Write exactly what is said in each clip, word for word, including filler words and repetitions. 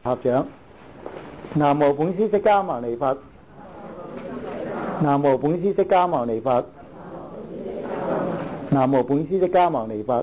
拍掌。南無本師釋迦牟尼佛。南無本師釋迦牟尼佛。南無本師釋迦牟尼佛。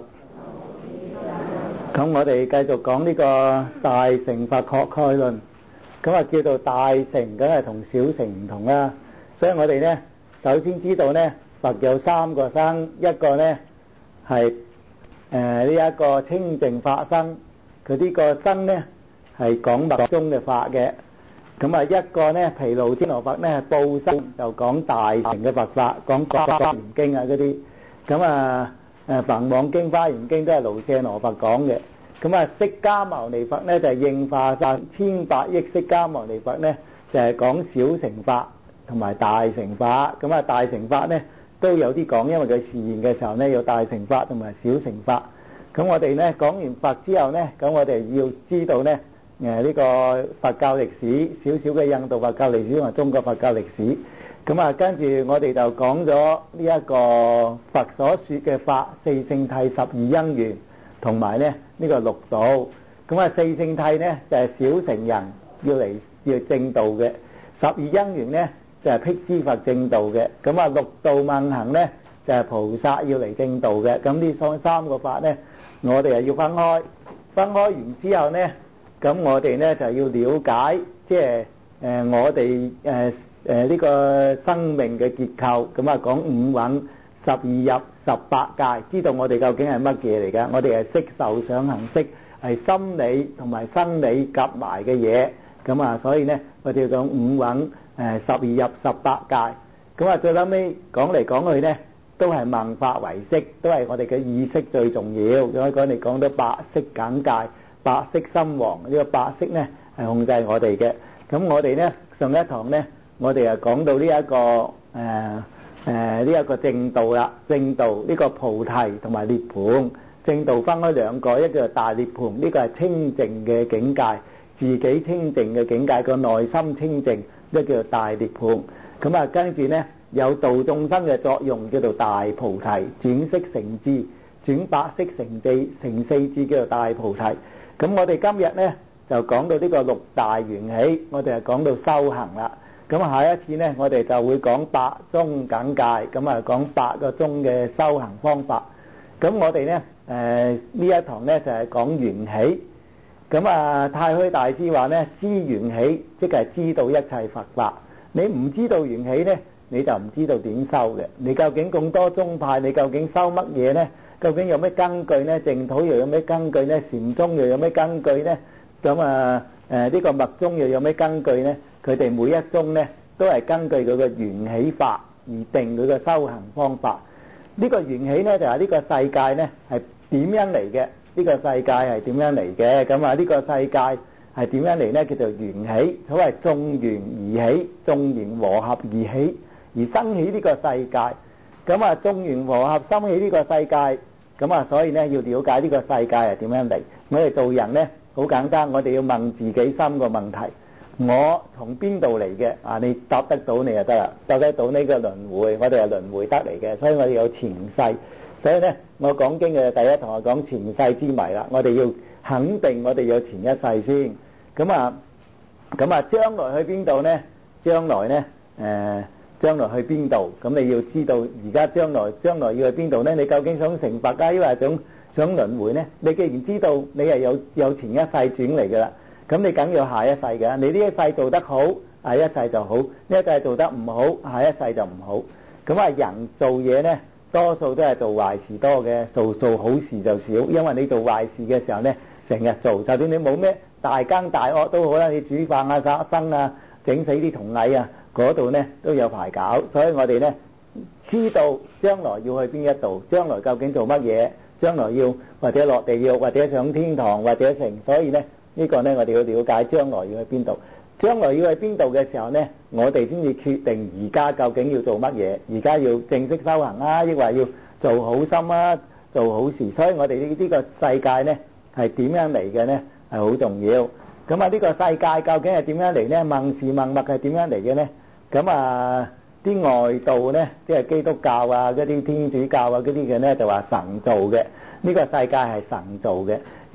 咁我哋繼續講呢個大乘佛學概論。咁啊叫做大乘，梗係同小乘唔同啦。所以我哋呢，首先知道呢，佛有三個生，一個呢係誒呢一個清淨法生，佢呢個生呢係講密宗嘅法嘅。咁啊一個呢毗盧遮那佛呢係報生，就講大乘嘅佛法，講《華嚴經》啊嗰啲。咁啊誒《梵網經》《華嚴經》都係盧舍那佛講嘅。咁啊釋迦牟尼佛呢就係應化晒千百億釋迦牟尼佛呢就係講小乘法同埋大乘法。咁啊大乘法呢都有啲講，因為佢示現嘅時候呢有大乘法同埋小乘法。咁我哋呢講完佛之後呢，咁我哋要知道呢誒呢個佛教歷史，少少嘅印度佛教歷史同埋中國佛教歷史。咁啊跟住我哋就講咗呢一個佛所說嘅法，四聖諦、十二因緣同埋呢呢個六道。咁啊四聖諦呢就係小乘人要嚟要正道嘅，十二因緣呢就係辟支佛正道嘅。咁啊六道問行呢就係菩薩要嚟正道嘅。咁呢三三個法呢我哋係要分開，分開完之後呢，咁我哋呢就要了解，即係誒我哋誒誒呢個生命嘅結構。咁啊講五蘊、十二入、十八界，知道我哋究竟係乜嘢嚟㗎？我哋係色受想行識，係心理同埋生理夾埋嘅嘢。咁啊，所以呢我哋要講五蘊、誒十二入、十八界。咁啊最後尾講嚟講去呢，都係萬法唯識，都係我哋嘅意識最重要。咁講你講到白色境界、白色心王，呢個白色呢係控制我哋嘅。咁我哋呢上一堂呢，我哋啊講到呢一個誒誒呢一個正道啦，正道呢個菩提同埋涅槃。正道分開兩個，一個係大涅槃，呢個係清淨嘅境界，自己清淨嘅境界，個內心清淨，呢叫做大涅槃。咁啊跟住呢有度眾生嘅作用，叫做大菩提，轉色成智，轉白色成智，成四智叫做大菩提。咁我哋今日呢就講到呢個六大緣起，我哋係講到修行啦。咁下一次呢我哋就會講八宗境界，咁啊講八個宗嘅修行方法。咁我哋呢誒呢一堂呢就係講緣起。咁啊太虛大師話呢，知緣起即係知道一切佛法。你唔知道緣起呢，你就唔知道點修嘅。你究竟咁多宗派，你究竟修乜嘢呢？究竟有咩根據呢？淨土又有咩根據呢？禪宗又有咩根據呢？咁啊誒呢個密宗又有咩根據呢？佢哋每一宗呢都係根據佢嘅緣起法而定佢嘅修行方法。呢個緣起呢就係呢個世界呢係點樣嚟嘅？呢個世界係點樣嚟嘅？咁啊呢個世界係點樣嚟呢？叫做緣起。所謂眾緣而起，眾緣和合而起，而生起呢個世界。咁啊眾緣和合生起呢個世界。咁啊所以呢要了解呢個世界係點樣嚟。我哋做人呢好簡單，我哋要問自己三個問題：我從邊度嚟嘅？啊，你答得到你就得啦，答得到呢個輪迴，我哋係輪迴得嚟嘅，所以我哋有前世。所以呢我講經嘅第一堂係講前世之謎啦。我哋要肯定我哋有前一世先。咁啊咁啊將來去邊度呢？將來呢誒將來去邊度？咁你要知道而家將來將來要去邊度呢？你究竟想成佛啊，抑或想想輪迴呢？你既然知道你係有有前一世轉嚟㗎啦，咁你梗要下一世㗎。你呢一世做得好，下一世就好；呢一世做得唔好，下一世就唔好。咁啊人做嘢呢，多數都係做壞事多嘅，做做好事就少。因為你做壞事嘅時候呢，成日做，就算你冇咩大奸大惡都好啦，你煮飯啊、殺生啊、整死啲蟲蟻啊，嗰度呢都有排搞。所以我哋呢知道將來要去邊一度，將來究竟做乜嘢，將來要或者落地獄，或者上天堂，或者成。所以呢呢個呢我哋要了解將來要去邊度。將來要去邊度嘅時候呢，我哋先至決定而家究竟要做乜嘢。而家要正式修行啊，抑或要做好心啊、做好事。所以我哋呢呢個世界呢係點樣嚟嘅呢？係好重要。咁啊呢個世界究竟係點樣嚟呢？萬事萬物係點樣嚟嘅呢？咁啊啲外道呢，即係基督教啊、嗰啲天主教啊嗰啲嘅呢，就話神造嘅。呢個世界係神造嘅，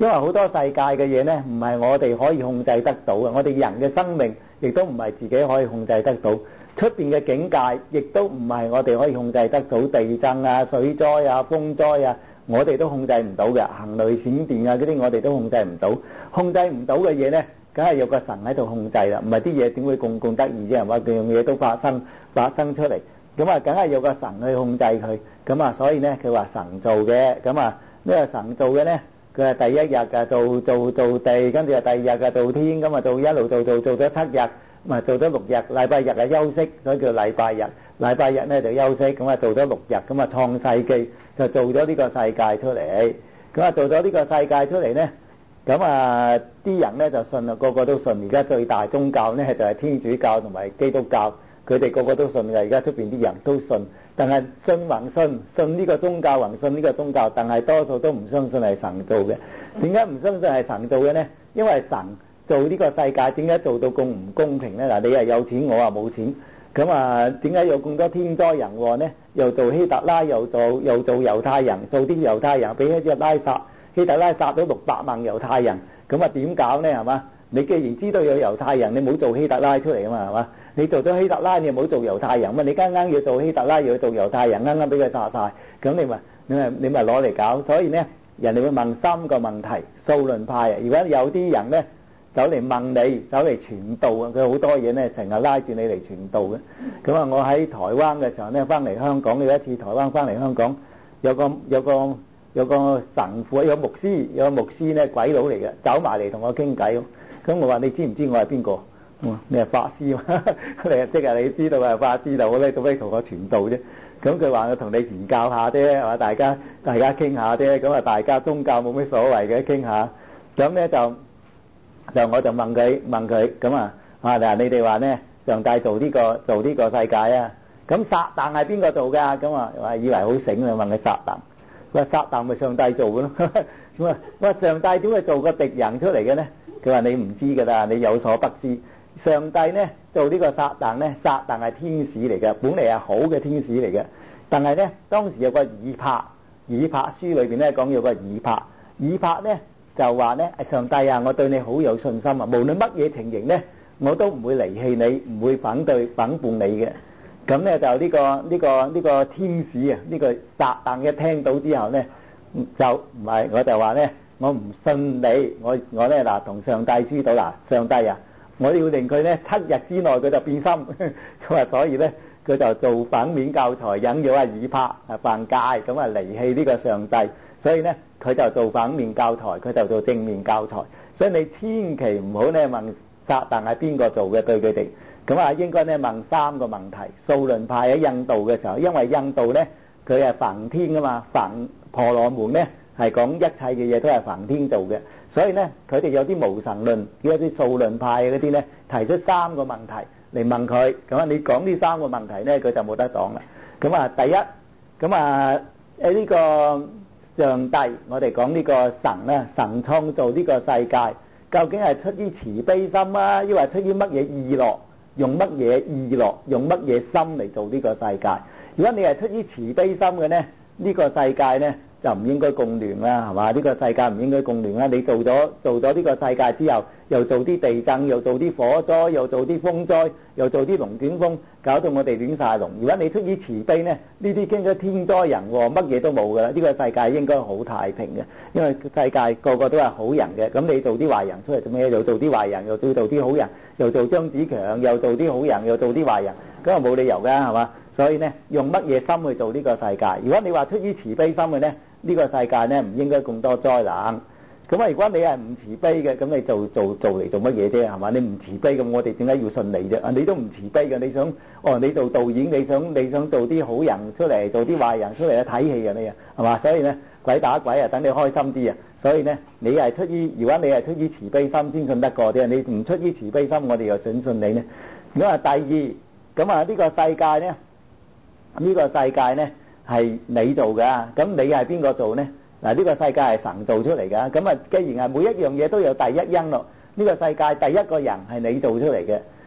因為好多世界嘅嘢呢，唔係我哋可以控制得到嘅，我哋人嘅生命亦都唔係自己可以控制得到，出邊嘅境界亦都唔係我哋可以控制得到，地震啊、水災啊、風災啊，我哋都控制唔到嘅，行雷閃電啊嗰啲我哋都控制唔到，控制唔到嘅嘢呢，梗係有個神喺度控制啦，唔係啲嘢點會咁咁得意啫？係嘛，樣嘢都發生發生出嚟，咁啊，梗係有個神去控制佢，咁啊，所以呢，佢話神做嘅，咁啊，呢個神做嘅呢。佢係第一日嘅做做做地，跟住係第二日嘅做天，咁啊做一路做做做咗七日，咁啊做咗六日，禮拜日係休息，所以叫禮拜日。禮拜日咧就休息，咁啊做咗六日，咁啊創世記就做咗呢個世界出嚟，咁啊做咗呢個世界出嚟咧，咁啊啲人咧就信啦，個個都信。而家最大宗教咧就係天主教同埋基督教，佢哋個個都信嘅。而家出邊啲人都信。但係信還信，信呢個宗教還信呢個宗教，但係多數都唔相信係神做嘅。點解唔相信係神做嘅呢？因為神做呢個世界，點解做到咁唔公平呢？嗱，你係有錢，我話冇錢，咁啊點解有咁多天災人禍呢？又做希特拉，又做又做猶太人，做啲猶太人俾希特拉殺，希特拉殺咗六百萬猶太人，咁啊點搞呢？係嘛？你既然知道有猶太人，你冇做希特拉出嚟啊嘛？係嘛？你做咗希特拉，你又冇做猶太人嘛？你啱啱要做希特拉，要做猶太人，啱啱俾佢殺晒，咁你咪你咪你咪攞嚟搞。所以呢，人哋會問三個問題，數論派啊。如果有啲人呢走嚟問你，走嚟傳道啊，佢好多嘢呢成日拉住你嚟傳道嘅。咁啊，我喺台灣嘅時候呢，翻嚟香港有一次，台灣翻嚟香港，有個有個有個神父，有個牧師，有個牧師呢鬼佬嚟嘅，走埋嚟同我傾偈。咁我話你知唔知我係邊個？你係法師嘛？你即係你知道係法師就好咧，做咩同我傳道啫？咁佢話我同你研究下啫，係嘛？大家大家傾下啫，咁啊大家宗教冇咩所謂嘅，傾下。咁咧就就我就問佢問佢咁啊啊嗱，你哋話咧上帝做呢個做呢個世界啊？咁撒旦係邊個做㗎？咁啊話以為好醒啊，問佢撒旦，佢話撒旦咪上帝做嘅咯。咁啊我話上帝點會做個敵人出嚟嘅咧？佢話你唔知㗎啦，你有所不知。上帝呢做呢個撒旦呢，撒旦係天使嚟嘅，本嚟係好嘅天使嚟嘅。但係呢，當時有個以帕，以帕書裏邊呢講有個以帕，以帕呢就話呢，上帝啊，我對你好有信心啊，無論乜嘢情形呢，我都唔會離棄你，唔會反對反叛你嘅。咁呢就呢個呢個呢個天使啊，呢個撒旦一聽到之後呢，就唔係我就話呢，我唔信你，我我呢嗱同上帝輸到嗱，上帝啊！我要令佢咧七日之內佢就變心，咁啊所以咧佢就做反面教材，引誘阿以帕啊犯戒，咁啊離棄呢個上帝，所以咧佢就做反面教材，佢就做正面教材。所以你千祈唔好咧問撒旦係邊個做嘅對佢哋，咁啊應該咧問三個問題。數論派喺印度嘅時候，因為印度咧佢係梵天啊嘛，梵婆羅門咧係講一切嘅嘢都係梵天做嘅。所以咧，佢哋有啲無神論，有啲數論派嗰啲咧，提出三個問題嚟問佢。咁啊，你講呢三個問題咧，佢就冇得講啦。咁啊，第一，咁啊誒呢個上帝，我哋講呢個神咧，神創造呢個世界，究竟係出於慈悲心啊，抑或出於乜嘢意樂？用乜嘢意樂？用乜嘢心嚟做呢個世界？如果你係出於慈悲心嘅咧，呢個世界咧，就唔應該共亂啦，係嘛？呢個世界唔應該共亂啦。你做咗做咗呢個世界之後，又做啲地震，又做啲火災，又做啲風災，又做啲龍捲風，搞到我哋亂晒龍。如果你出於慈悲呢，呢啲經咗天災人禍，乜嘢都冇噶啦。呢個世界應該好太平嘅，因為世界個個都係好人嘅。咁你做啲壞人出嚟做咩？又做啲壞人，又做做啲好人，又做張子強，又做啲好人，又做啲壞人，咁啊冇理由噶，係嘛？所以呢，用乜嘢心去做呢個世界？如果你話出於慈悲心嘅呢，呢個世界呢唔應該咁多災難。咁啊，如果你係唔慈悲嘅，咁你做做做嚟做乜嘢啫？係嘛？你唔慈悲咁，我哋點解要信你啫？啊，你都唔慈悲嘅，你想哦？你做導演，你想你想做啲好人出嚟，做啲壞人出嚟啊？睇戲啊你啊，係嘛？所以呢，鬼打鬼啊，等你開心啲啊！所以呢，你係出於如果你係出於慈悲心先信得過啲，你唔出於慈悲心，我哋又准信你呢？咁啊，第二咁啊，呢個世界呢？呢個世界呢係你做㗎，咁你係邊個做呢？嗱，呢個世界係神做出嚟㗎，咁啊，既然係每一樣嘢都有第一因咯，呢個世界第一個人係你做出嚟嘅，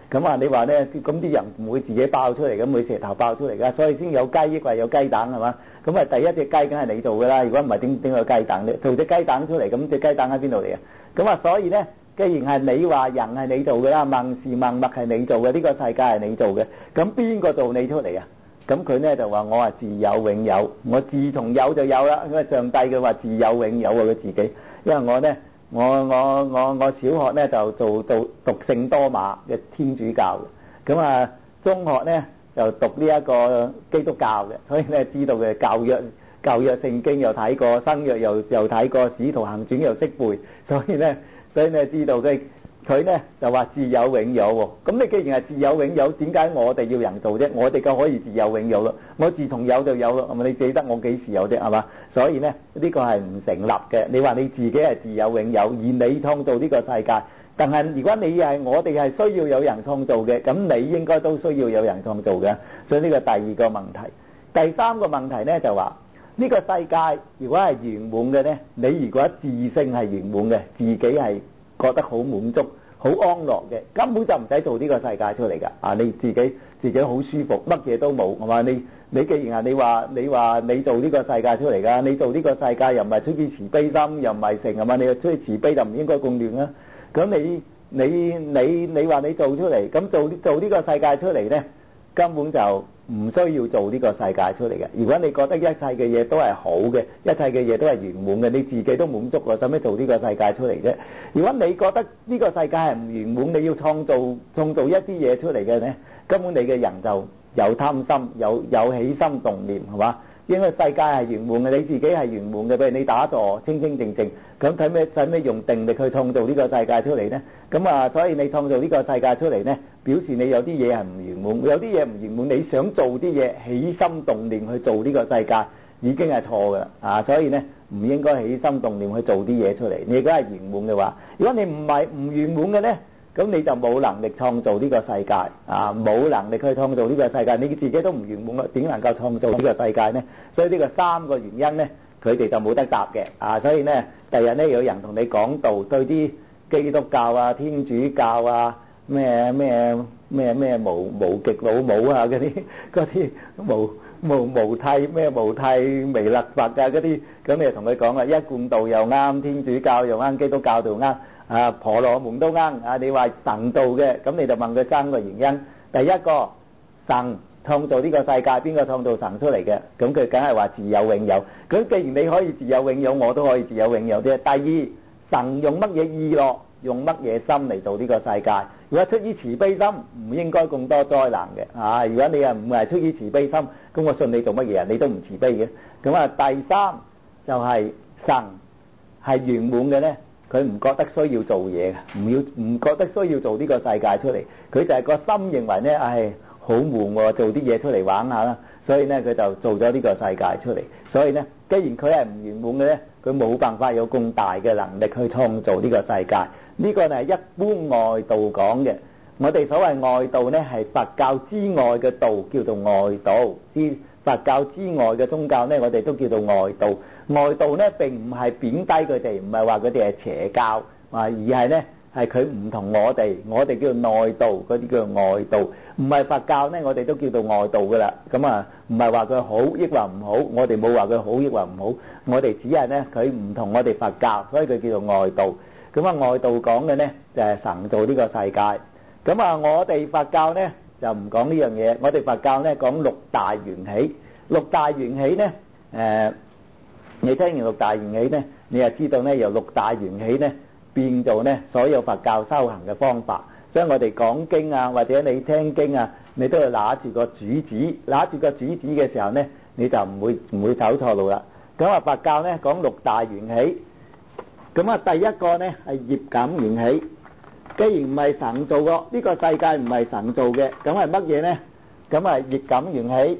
咁啊，你話咧，咁啲人唔會自己爆出嚟，咁會石頭爆出嚟噶，所以先有雞翼或有雞蛋係嘛？咁啊，第一隻雞梗係你做噶啦，如果唔係點點有雞蛋咧？做隻雞蛋出嚟，咁隻雞蛋喺邊度嚟啊？咁啊，所以咧，既然係你話人係你做噶啦，萬事萬物係你做嘅，呢個世界係你做嘅，咁邊個做你出嚟啊？咁佢咧就話我話自有永有，我自從有就有啦，因為上帝嘅話自有永有喎，佢自己，因為我咧。我我我我小學咧就做做讀聖多馬嘅天主教嘅，咁啊中學咧就讀呢一個基督教嘅，所以咧知道嘅舊約舊約聖經又睇過，新約又又睇過，使徒行傳又識背，所以咧所以咧知道嘅。佢咧就話自有永有喎，咁你既然係自有永有，點解我哋要人做啫？我哋就可以自有永有咯，我自從有就有咯，係咪？你記得我幾時有啫？係嘛？所以咧呢個係唔成立嘅。你話你自己係自有永有，而你創造呢個世界，但係如果你係我哋係需要有人創造嘅，咁你應該都需要有人創造嘅。所以呢個第二個問題，第三個問題咧就話呢個世界如果係圓滿嘅咧，你如果自性係圓滿嘅，自己係覺得好滿足、好安樂嘅，根本就唔使做呢個世界出嚟㗎。啊，你自己自己好舒服，乜嘢都冇，係嘛？你你既然係你話你話你做呢個世界出嚟㗎，你做呢個世界又唔係出於慈悲心，又唔係成係嘛？你出於慈悲就唔應該咁亂啦。咁你你你你話你做出嚟，咁做做呢個世界出嚟咧，根本就唔需要做呢個世界出嚟嘅。如果你覺得一切嘅嘢都係好嘅，一切嘅嘢都係圓滿嘅，你自己都滿足喎，使咩做呢個世界出嚟啫？如果你覺得呢個世界係唔圓滿，你要創造創造一啲嘢出嚟嘅咧，根本你嘅人就有貪心，有有起心動念，係嘛？因為世界係圓滿嘅，你自己係圓滿嘅，譬如你打坐清清靜靜，咁睇咩使咩用定力去創造呢個世界出嚟咧？咁啊，所以你創造呢個世界出嚟咧，表示你有啲嘢係唔圓滿，有啲嘢唔圓滿，你想做啲嘢起心動念去做呢個世界，已經係錯㗎啦啊！所以咧唔應該起心動念去做啲嘢出嚟。你如果係圓滿嘅話，如果你唔係唔圓滿嘅咧，咁你就冇能力創造呢個世界啊！冇能力去創造呢個世界，你自己都唔圓滿，點能夠創造呢個世界呢？所以呢個三個原因呢，佢哋就冇得答嘅啊！所以呢，第日呢有人同你講道，對啲基督教啊、天主教啊、咩咩咩咩無無極老母啊嗰啲嗰啲無無無替咩無替彌勒佛啊嗰啲，咁你就同佢講啊，一貫道又啱，天主教又啱，基督教又啱。啊，婆羅門都啱啊！你話神道嘅，咁你就問佢三個原因。第一個，神創造呢個世界，邊個創造神出嚟嘅？咁佢梗係話自有永有。咁既然你可以自有永有，我都可以自有永有啫。第二，神用乜嘢意樂，用乜嘢心嚟做呢個世界？如果出於慈悲心，唔應該咁多災難嘅啊！如果你又唔係出於慈悲心，咁我信你做乜嘢啊？你都唔慈悲嘅。咁啊，第三就係神係圓滿嘅咧。佢唔覺得需要做嘢嘅，唔要唔覺得需要做呢個世界出嚟，佢就係個心認為咧，唉，好悶喎，做啲嘢出嚟玩下啦，所以咧佢就做咗呢個世界出嚟。所以咧，既然佢係唔圓滿嘅咧，佢冇辦法有咁大嘅能力去創造呢個世界。呢個係一般外道講嘅。我哋所謂外道咧，係佛教之外嘅道，叫做外道。之佛教之外嘅宗教咧，我哋都叫做外道。外道咧並唔係貶低佢哋，唔係話佢哋係邪教啊，而係咧係佢唔同我哋，我哋叫做內道，嗰啲叫做外道。唔係佛教咧，我哋都叫做外道噶啦。咁啊，唔係話佢好抑或唔好，我哋冇話佢好抑或唔好，我哋只係咧佢唔同我哋佛教，所以佢叫做外道。咁啊，外道講嘅咧就係神造呢個世界。咁啊，我哋佛教咧就唔講呢樣嘢，我哋佛教咧講六大緣起。六大緣起咧，誒。你聽完六大緣起咧，你就知道咧由六大緣起咧變做咧所有佛教修行嘅方法。所以我哋講經啊，或者你聽經啊，你都要拿住個主旨，拿住個主旨嘅時候咧，你就唔會唔會走錯路啦。咁啊，佛教咧講六大緣起，咁啊第一個咧係業感緣起。既然唔係神造嘅，呢個世界唔係神造嘅，咁係乜嘢咧？咁啊業感緣起，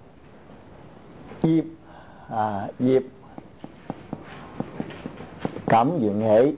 業啊業。感緣起，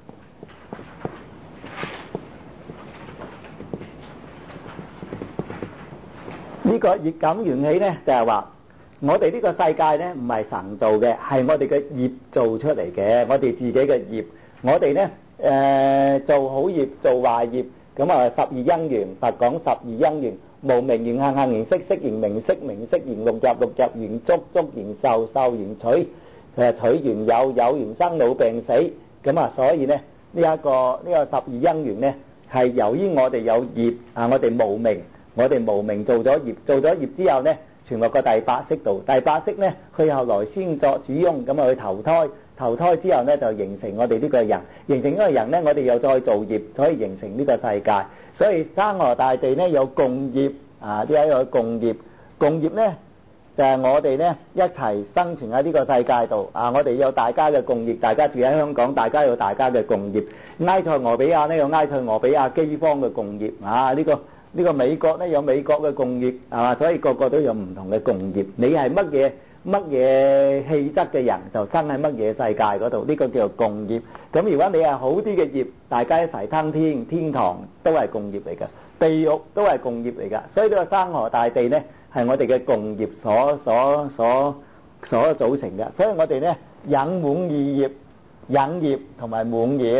呢個業感緣起咧，就係話我哋呢個世界咧唔係神造嘅，係我哋嘅業做出嚟嘅，我哋自己嘅業，我哋咧誒做好業做壞業， 咁啊十二因緣，佛講十二因緣，無明緣行，行緣識，識緣名色，名色緣六入，六入緣觸，觸緣受，受緣取，誒取緣有，有緣生老病死。咁啊，所以咧呢一個呢個十二因緣咧，係由於我哋有業啊，我哋無明，我哋無明做咗業，做咗業之後咧，傳落個第八識度，第八識咧，佢後來先作主翁，咁啊去投胎。投胎之後咧，就形成我哋呢個人，形成呢個人咧，我哋又再做業，所以形成呢個世界。所以山河大地咧有共業啊，呢一個共業，共業咧就係我哋咧一齊生存喺呢個世界度啊！我哋有大家嘅共業，大家住喺香港，大家有大家嘅共業。埃塞俄比亞咧有埃塞俄比亞饑荒嘅共業啊！呢個呢個美國咧有美國嘅共業啊，所以個個都有唔同嘅共業。你係乜嘢？乜嘢氣質嘅人就生喺乜嘢世界嗰度，呢個叫做共業。咁如果你係好啲嘅業，大家一齊登天，天堂都係共業嚟㗎，地獄都係共業嚟㗎。所以呢個山河大地呢係我哋嘅共業所所所所組成嘅。所以我哋呢引滿二業，引業同埋滿業。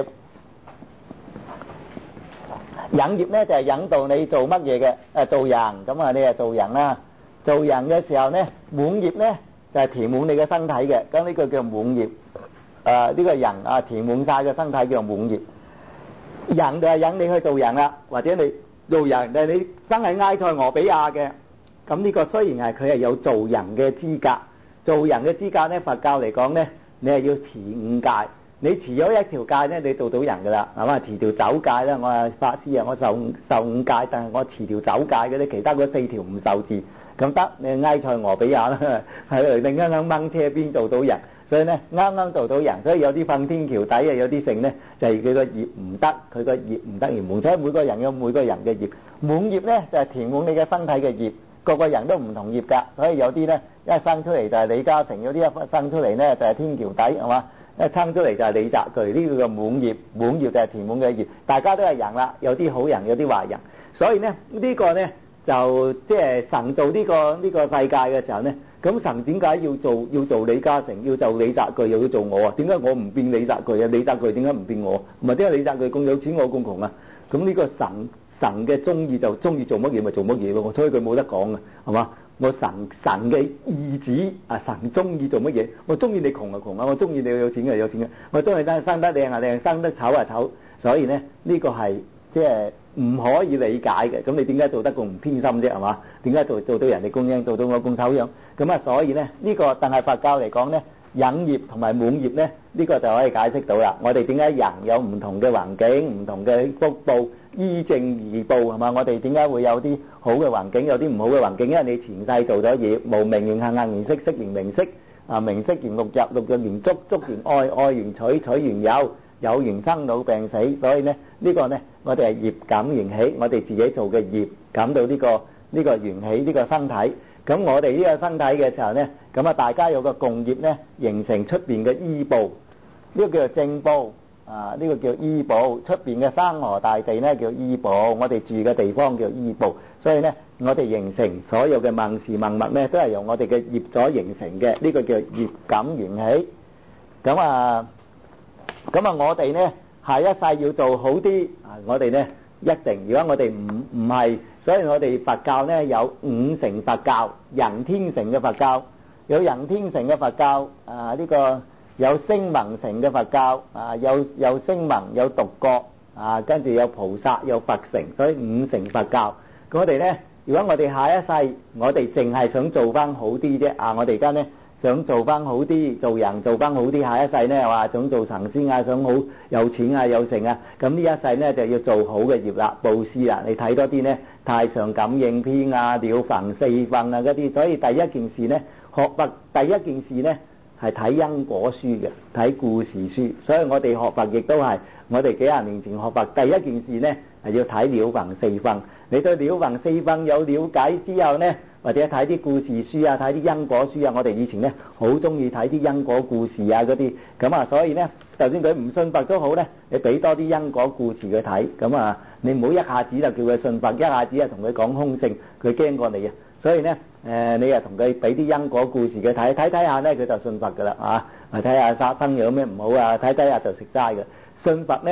引業呢就係引導你做乜嘢嘅？誒做人，咁啊你係做人啦。做人嘅時候呢，滿業呢就係填滿你嘅身體嘅，咁呢個叫滿業。誒呢個人啊填滿晒嘅身體叫滿業。人就係引你去做人啦，或者你做人，但係你生喺埃塞俄比亞嘅，咁呢個雖然係佢係有做人嘅資格，做人嘅資格呢，佛教嚟講呢，你係要持五戒，你持咗一條戒呢，你做到人噶啦，係嘛？持條酒戒啦，我係法師啊，我受受五戒，但係我持條酒戒嘅咧，其他嗰四條唔受持。咁得你埃塞俄比亞啦，係另啱啱掹車邊做到人，所以咧啱啱做到人，所以有啲瞓天橋底啊，有啲剩咧就係佢個業唔得，佢個業唔得而滿。所以每個人有每個人嘅業，滿業咧就係填滿你嘅身體嘅業，個個人都唔同業㗎，所以有啲咧一生出嚟就係李嘉誠，有啲一生出嚟咧就係天橋底，係嘛？一生出嚟就係李澤鉅，呢個叫滿業，滿業就係填滿嘅業，大家都係人啦，有啲好人，有啲壞人，所以咧呢個咧。就即係神做呢個呢個世界嘅時候呢，咁神點解要做要做李嘉誠，要做李澤鉅，又要做我啊？點解我唔變李澤鉅啊？李澤鉅點解唔變我？唔係點解李澤鉅咁有錢，我咁窮啊？咁呢個神神嘅中意就中意做乜嘢咪做乜嘢咯，所以佢冇得講嘅，係嘛？我神神嘅意旨啊，神中意做乜嘢？我中意你窮啊窮啊，我中意你有錢啊有錢啊，我中意你生得靚啊靚，生得醜啊醜，所以呢呢個係即係。唔可以理解嘅，咁你點解做得咁唔偏心啫？係嘛？點解做做到人哋咁樣，做到我咁醜樣？咁啊，所以咧呢個，但係佛教嚟講咧，引業同埋滿業咧，呢個就可以解釋到啦。我哋點解人有唔同嘅環境、唔同嘅福報，依正而報係嘛？我哋點解會有啲好嘅環境，有啲唔好嘅環境？因為你前世做咗業，無明緣行，行緣識，識緣名色，啊名色緣六入，六入緣觸，觸緣愛，愛緣取，取緣有。有緣生老病死，所以咧呢個呢，我哋係業感緣起，我哋自己做嘅業感到呢個呢個緣起呢個身體。咁我哋呢個身體嘅時候呢，咁啊大家有個共業呢，形成出邊嘅依報，呢個叫做正報啊，呢個叫依報。出邊嘅山河大地呢叫依報，我哋住嘅地方叫依報。所以呢，我哋形成所有嘅萬事萬物呢，都係由我哋嘅業所形成嘅，呢個叫業感緣起。咁啊。咁啊，我哋呢下一世要做好啲啊！我哋呢一定，如果我哋唔唔係，所以我哋佛教呢有五乘佛教，人天乘嘅佛教，有人天乘嘅佛教啊，呢個有聲聞乘嘅佛教啊，有有聲聞有獨覺啊，跟住有菩薩有佛乘，所以五乘佛教。咁我哋呢，如果我哋下一世，我哋淨係想做翻好啲啫啊！我哋而家呢。想做翻好啲，做人做翻好啲，下一世呢話想做神仙啊，想好有錢啊有成啊，咁呢一世呢就要做好嘅業啦，布施啦，你睇多啲呢太上感應篇啊、了凡四訓啊嗰啲，所以第一件事呢，學佛第一件事呢係睇因果書嘅，睇故事書，所以我哋學佛亦都係，我哋幾廿年前學佛第一件事呢係要睇了凡四訓，你對了凡四訓有了解之後呢，或者睇啲故事書啊，睇啲因果書啊，我哋以前呢好中意睇啲因果故事啊嗰啲，咁啊，所以呢，就算佢唔信佛都好呢，你俾多啲因果故事佢睇，咁啊，你唔好一下子就叫佢信佛，一下子啊同佢講空性，佢驚過你啊，所以呢，誒你啊同佢俾啲因果故事佢睇，睇睇下呢佢就信佛噶啦啊，睇下殺生有咩唔好啊，睇睇下就食齋嘅，信佛呢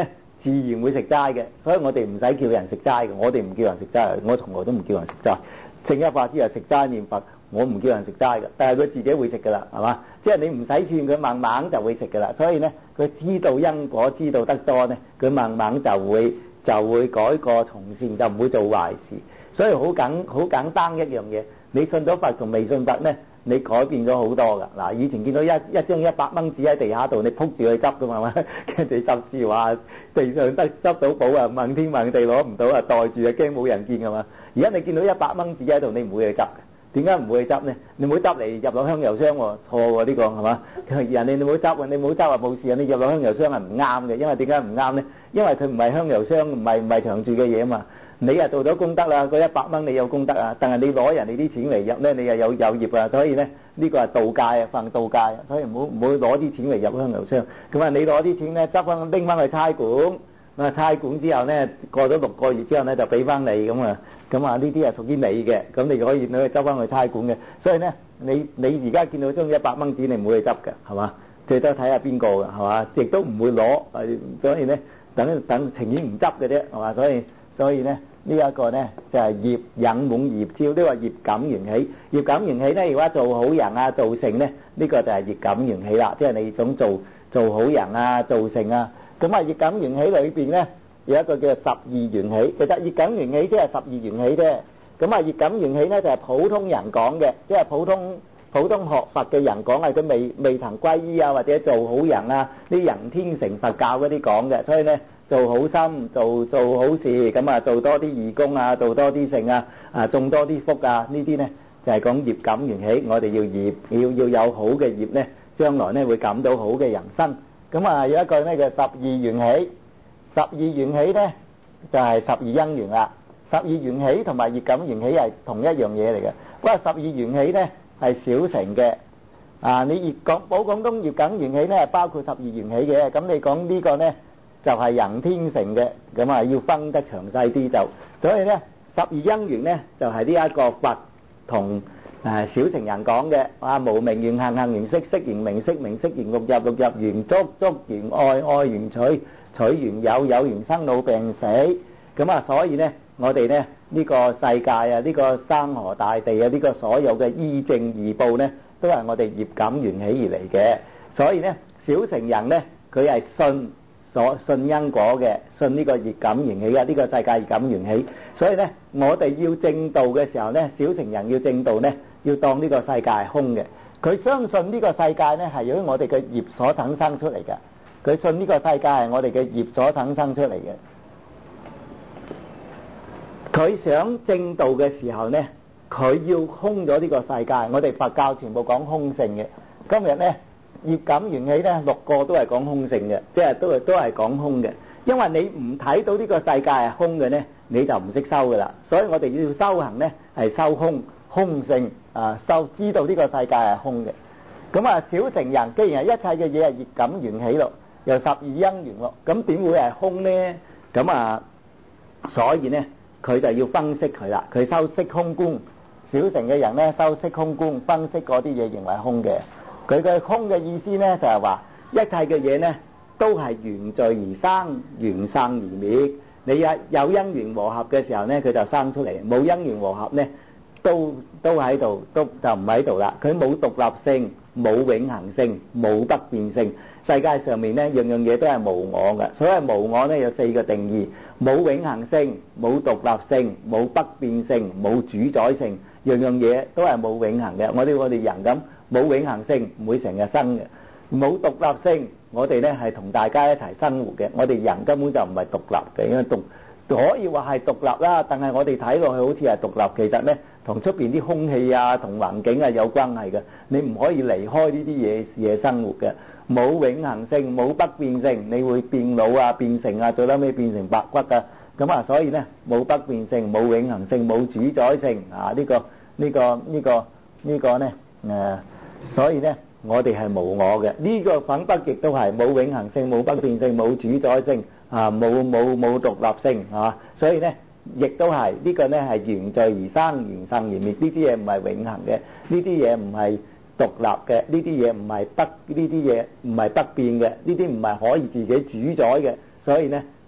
自然會食齋嘅，所以我哋唔使叫人食齋嘅，我哋唔叫人食齋，我從來都唔叫人食齋。正一法師又食齋念佛，我唔叫人食齋嘅，但係佢自己會食㗎啦，係嘛？即係你唔使勸佢，慢慢就會食㗎啦。所以咧，佢知道因果，知道得多咧，佢慢慢就會就會改過從善，就唔會做壞事。所以好簡好簡單一樣嘢，你信咗佛同未信佛咧，你改變咗好多㗎。嗱，以前見到一一張一百蚊紙喺地下度，你撲住去執㗎嘛，跟住執事話地上得執到寶啊，問天問地攞唔到啊，袋住啊，驚冇人見㗎嘛。而家你見到一百蚊紙喺度，你唔會去執。點解唔會去執呢？你唔好執嚟入落香油箱喎，錯喎呢個係嘛？人哋你唔好執啊，你唔好執啊冇事啊，你入落香油箱係唔啱嘅，因為點解唔啱呢？因為佢唔係香油箱，唔係唔係長住嘅嘢啊嘛。你啊做咗功德啦，嗰一百蚊你有功德啊，但係你攞人哋啲錢嚟入呢，你又有有業啊，所以呢呢個係盜戒啊，犯盜戒啊，所以唔好唔好攞啲錢嚟入香油箱。咁啊，你攞啲錢呢，執翻拎翻去差館，咁啊差館之後呢，過咗六個月之後呢，就俾翻你咁啊。咁啊，呢啲係屬於你嘅，咁你可以攞去執翻去差館嘅。所以咧，你你而家見到張一百蚊紙，你唔會去執嘅，係嘛？最多睇下邊個嘅，係嘛？亦都唔會攞，所以咧，等等情願唔執嘅啫，係嘛？所以所以咧，呢一個咧就係業引滿業招，呢個業感緣起。業感緣起咧，如果做好人啊，做成咧，呢個就係業感緣起啦，即係你想做做好人啊，做成啊。咁啊，業感緣起裏邊咧，有一個叫做十二緣起，其實業感緣起即係十二緣起啫。咁啊，業感緣起咧就係普通人講嘅，即係普通普通學佛嘅人講，係佢未未曾皈依啊，或者做好人啊，啲人天成佛教嗰啲講嘅。所以咧，做好心，做做好事，咁啊做多啲義工啊，做多啲聖啊，啊種多啲福啊，呢啲咧就係講業感緣起。我哋要業要要有好嘅業咧，將來咧會感到好嘅人生。咁啊，有一個咧叫十二緣起。十二緣起咧就係十二因緣啦。十二緣起同埋業感緣起係同一樣嘢嚟嘅。不過十二緣起咧係小乘嘅。啊，你業講寶廣東業感緣起咧係包括十二緣起嘅。咁你講呢個咧就係人天乘嘅。咁啊要分得詳細啲就。所以咧十二因緣咧就係呢一個佛同誒小乘人講嘅。啊，無明緣行，行緣識，識緣名色，名色緣六入，六入緣觸，觸緣愛，愛緣取。取緣有，有緣生老病死。咁啊，所以咧，我哋咧呢個世界啊，呢個山河大地啊，呢個所有嘅依正義報咧，都係我哋業感緣起而嚟嘅。所以咧，小乘人咧，佢係信所信因果嘅，信呢個業感緣起啊，呢個世界業感緣起。所以咧，我哋要正道嘅時候咧，小乘人要正道咧，要當呢個世界係空嘅。佢相信呢個世界咧係由於我哋嘅業所產生出嚟嘅。佢信呢個世界係我哋嘅業所產生出嚟嘅。佢想正道嘅時候呢，佢要空咗呢個世界。我哋佛教全部講空性嘅。今日呢，業感緣起呢，六個都係講空性嘅，即係都係都係講空嘅。因為你唔睇到呢個世界係空嘅呢，你就唔識修噶啦。所以我哋要修行呢，係修空空性啊，修知道呢個世界係空嘅。咁啊，小乘人既然係一切嘅嘢係業感緣起咯，又十二因緣咯，咁點會係空呢？咁啊，所以呢，佢就要分析佢啦。佢修色空觀，小乘嘅人呢，修色空觀，分析嗰啲嘢認為空嘅。佢嘅空嘅意思呢，就係話一切嘅嘢呢，都係緣聚而生，緣散而滅。你有有因緣和合嘅時候呢，佢就生出嚟；冇因緣和合呢，都都喺度，都就唔喺度啦。佢冇獨立性，冇永恆性，冇不變性。世界上面呢，樣樣嘢都係無我嘅。所謂無我呢，有四個定義：冇永恆性，冇獨立性，冇不變性，冇主宰性。樣樣嘢都係冇永恆嘅。我哋我哋人咁冇永恆性，唔會成日生嘅；冇獨立性，我哋呢係同大家一齊生活嘅。我哋人根本就唔係獨立嘅，因為獨可以話係獨立啦，但係我哋睇落去好似係獨立，其實呢同出邊啲空氣啊、同環境啊有關係嘅。你唔可以離開呢啲嘢嘢生活嘅。冇永恆性，冇不變性，你會變老啊、變成啊，最後尾變成白骨啊。咁啊，所以呢冇不變性、冇永恆性、冇主宰性啊。呢個呢個呢個呢個呢誒，所以呢我哋係無我嘅。呢個反不亦都係冇永恆性、冇不變性、冇主宰性啊，冇冇冇獨立性啊。所以呢亦都係呢個呢係緣聚而生，緣散而滅。呢啲嘢唔係永恆嘅，呢啲嘢唔係獨立嘅，呢啲嘢唔係不呢啲嘢唔係不變嘅，呢啲唔係可以自己主宰嘅。所以呢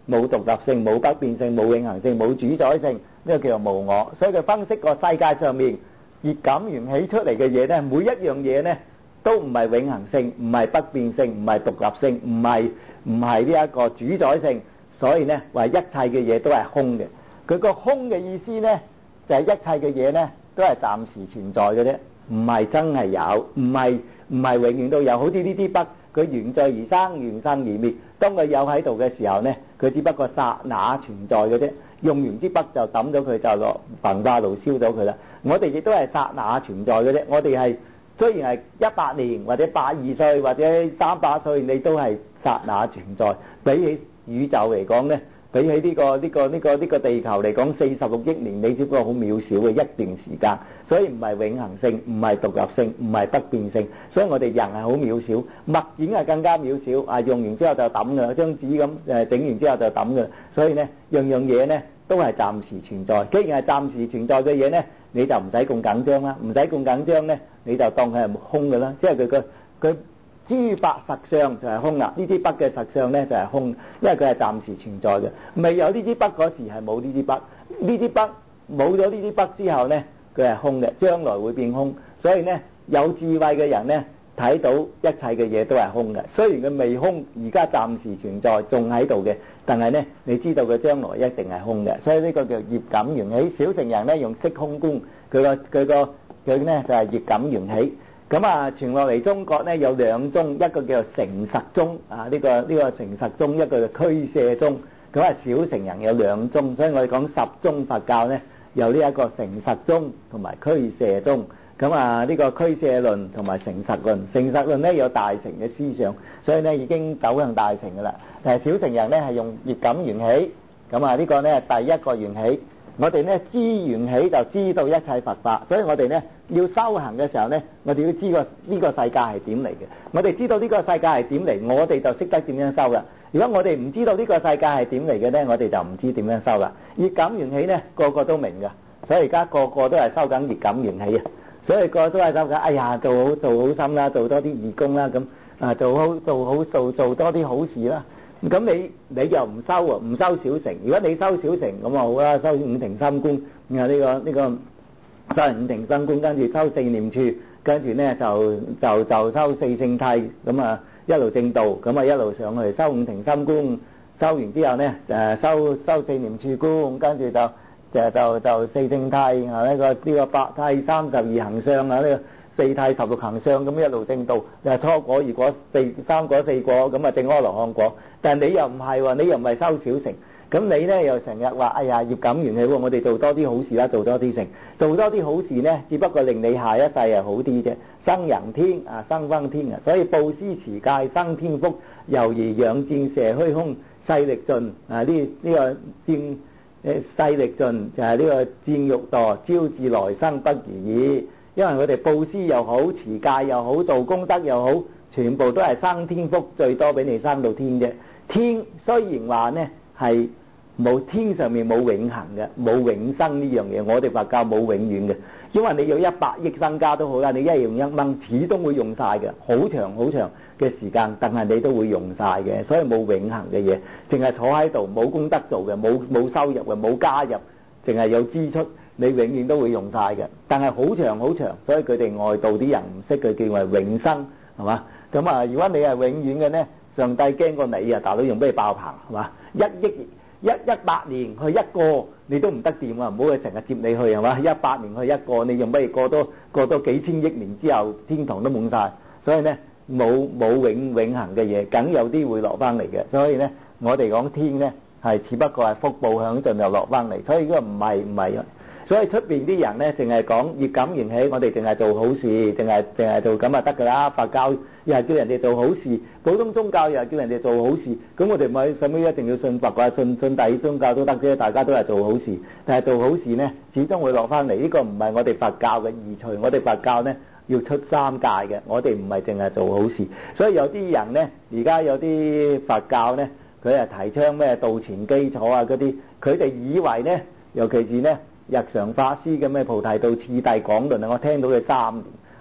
冇獨立性、冇不變性、冇永恆性、冇主宰性，呢個叫做無我。所以佢分析個世界上面業感緣起出嚟嘅嘢咧，每一樣嘢咧都唔係永恆性，唔係不變性，唔係獨立性，唔係唔係呢一個主宰性。所以咧話一切嘅嘢都係空嘅。佢個空嘅意思咧就係一切嘅嘢咧都係暫時存在嘅啫，唔係真係有，唔係唔係永遠都有。好似呢啲筆，佢緣聚而生，緣生而滅。當佢有喺度嘅時候咧，佢只不過剎那存在嘅啫。用完支筆就抌咗佢，就落焚化爐燒咗佢啦。我哋亦都係剎那存在嘅啫。我哋係雖然係一百年或者百二歲或者三百歲，你都係剎那存在。比起宇宙嚟講咧，比起呢個呢個呢個呢個地球嚟講，四十六億年，你只不過好渺小嘅一段時間。所以唔係永恆性，唔係獨立性，唔係不變性。所以我哋人係好渺小，墨硯係更加渺小。啊，用完之後就抌㗎，張紙咁誒整完之後就抌㗎。所以咧，樣樣嘢咧都係暫時存在。既然係暫時存在嘅嘢咧，你就唔使咁緊張啦，唔使咁緊張咧，你就當佢係空㗎啦。即係佢個佢諸法實相就係空啦。呢啲筆嘅實相咧就係空，因為佢係暫時存在嘅。未有呢啲筆嗰時係冇呢啲筆，呢啲筆冇咗呢啲筆之後咧，佢係空嘅，將來會變空。所以咧，有智慧嘅人咧睇到一切嘅嘢都係空嘅。雖然佢未空，而家暫時存在，仲喺度嘅，但係咧你知道佢將來一定係空嘅。所以呢個叫業感緣起。小乘人咧用色空觀，佢個佢個佢咧就係業感緣起。咁啊，傳落嚟中國咧有兩宗，一個叫做成實宗啊，呢個呢個成實宗，一個叫俱舍宗。咁啊，小乘人有兩宗，所以我哋講十宗佛教咧，有呢一個成實宗同埋俱舍宗。咁啊，呢個俱舍論同埋成實論，成實論咧有大乘嘅思想，所以咧已經走向大乘噶啦。但係小乘人咧係用業感緣起。咁啊，呢個咧係第一個緣起。我哋咧知緣起就知道一切佛法，所以我哋咧要修行嘅時候咧，我哋要知個呢個世界係點嚟嘅。我哋知道呢個世界係點嚟，我哋就識得點樣修啦。如果我哋唔知道呢個世界係點嚟嘅咧，我哋就唔知點樣修啦。業感緣起咧，個個都明㗎，所以而家個個都係收緊業感緣起啊。所以個個都係收緊，哎呀，做好做好心啦，做多啲義工啦，咁啊做好做好做做多啲好事啦。咁你你又唔收喎，唔收小乘。如果你收小乘咁啊好啦，收五停心觀，然後呢個呢個收完五停心觀，跟住收四念處，跟住咧就就就收四聖諦，咁啊一路正道，咁啊一路上去收五停心觀，收完之後咧誒收收四念處觀，跟住就就就就四聖諦啊呢個呢個八諦三十二行相啊呢個。四諦十六行相咁一路正道，又初果二果四三果四果咁啊證阿羅漢果。但係你又唔係喎，你又唔係收小乘，咁你咧又成日話哎呀業感緣起喎，我哋做多啲好事啦，做多啲乘，做多啲好事咧，只不過令你下一世係好啲啫，生人天啊，生翻天啊。所以布施持戒生天福，猶如仰箭射虛空，勢力盡啊！呢呢個箭誒勢力盡就係呢個箭欲墮，招致來生不如意。因為我哋布施又好，持戒又好，做功德又好，全部都係生天福，最多俾你生到天啫。天雖然話呢係冇天上面冇永恆嘅，冇永生呢樣嘢，我哋佛教冇永遠嘅。因為你有一百億身家都好啦，你一用一蚊始終會用晒嘅，好長好長嘅時間，但係你都會用晒嘅，所以冇永恆嘅嘢，淨係坐喺度冇功德做嘅，冇冇收入嘅，冇加入，淨係有支出。你永遠都會用晒嘅，但係好長好長，所以佢哋外道啲人唔識佢叫為永生，係嘛？咁啊，如果你係永遠嘅呢，上帝驚過你啊，大佬用俾你爆棚，係嘛？一億一一百年去一個你都唔得掂啊，唔好去成日接你去係嘛？一百年去一個，你用俾你過多過多幾千億年之後，天堂都滿晒，所以呢冇冇永永恆嘅嘢，梗有啲會落翻嚟嘅。所以呢，我哋講天呢係只不過係福報享盡又落翻嚟，所以呢個唔係唔係。所以出邊啲人咧，淨係講業感緣起，我哋淨係做好事，淨係淨係做咁就得噶啦。佛教又係叫人哋做好事，普通宗教又係叫人哋做好事。咁我哋咪使乜一定要信佛啊？信信第二宗教都得啫，大家都係做好事。但係做好事咧，始終會落翻嚟。呢個唔係我哋佛教嘅義趣，我哋佛教咧要出三界嘅，我哋唔係淨係做好事。所以有啲人咧，而家有啲佛教咧，佢係提倡咩道前基礎啊嗰啲，佢哋以為咧，尤其是咧。日常法師嘅咩菩提道次第廣論啊，我聽到佢三年，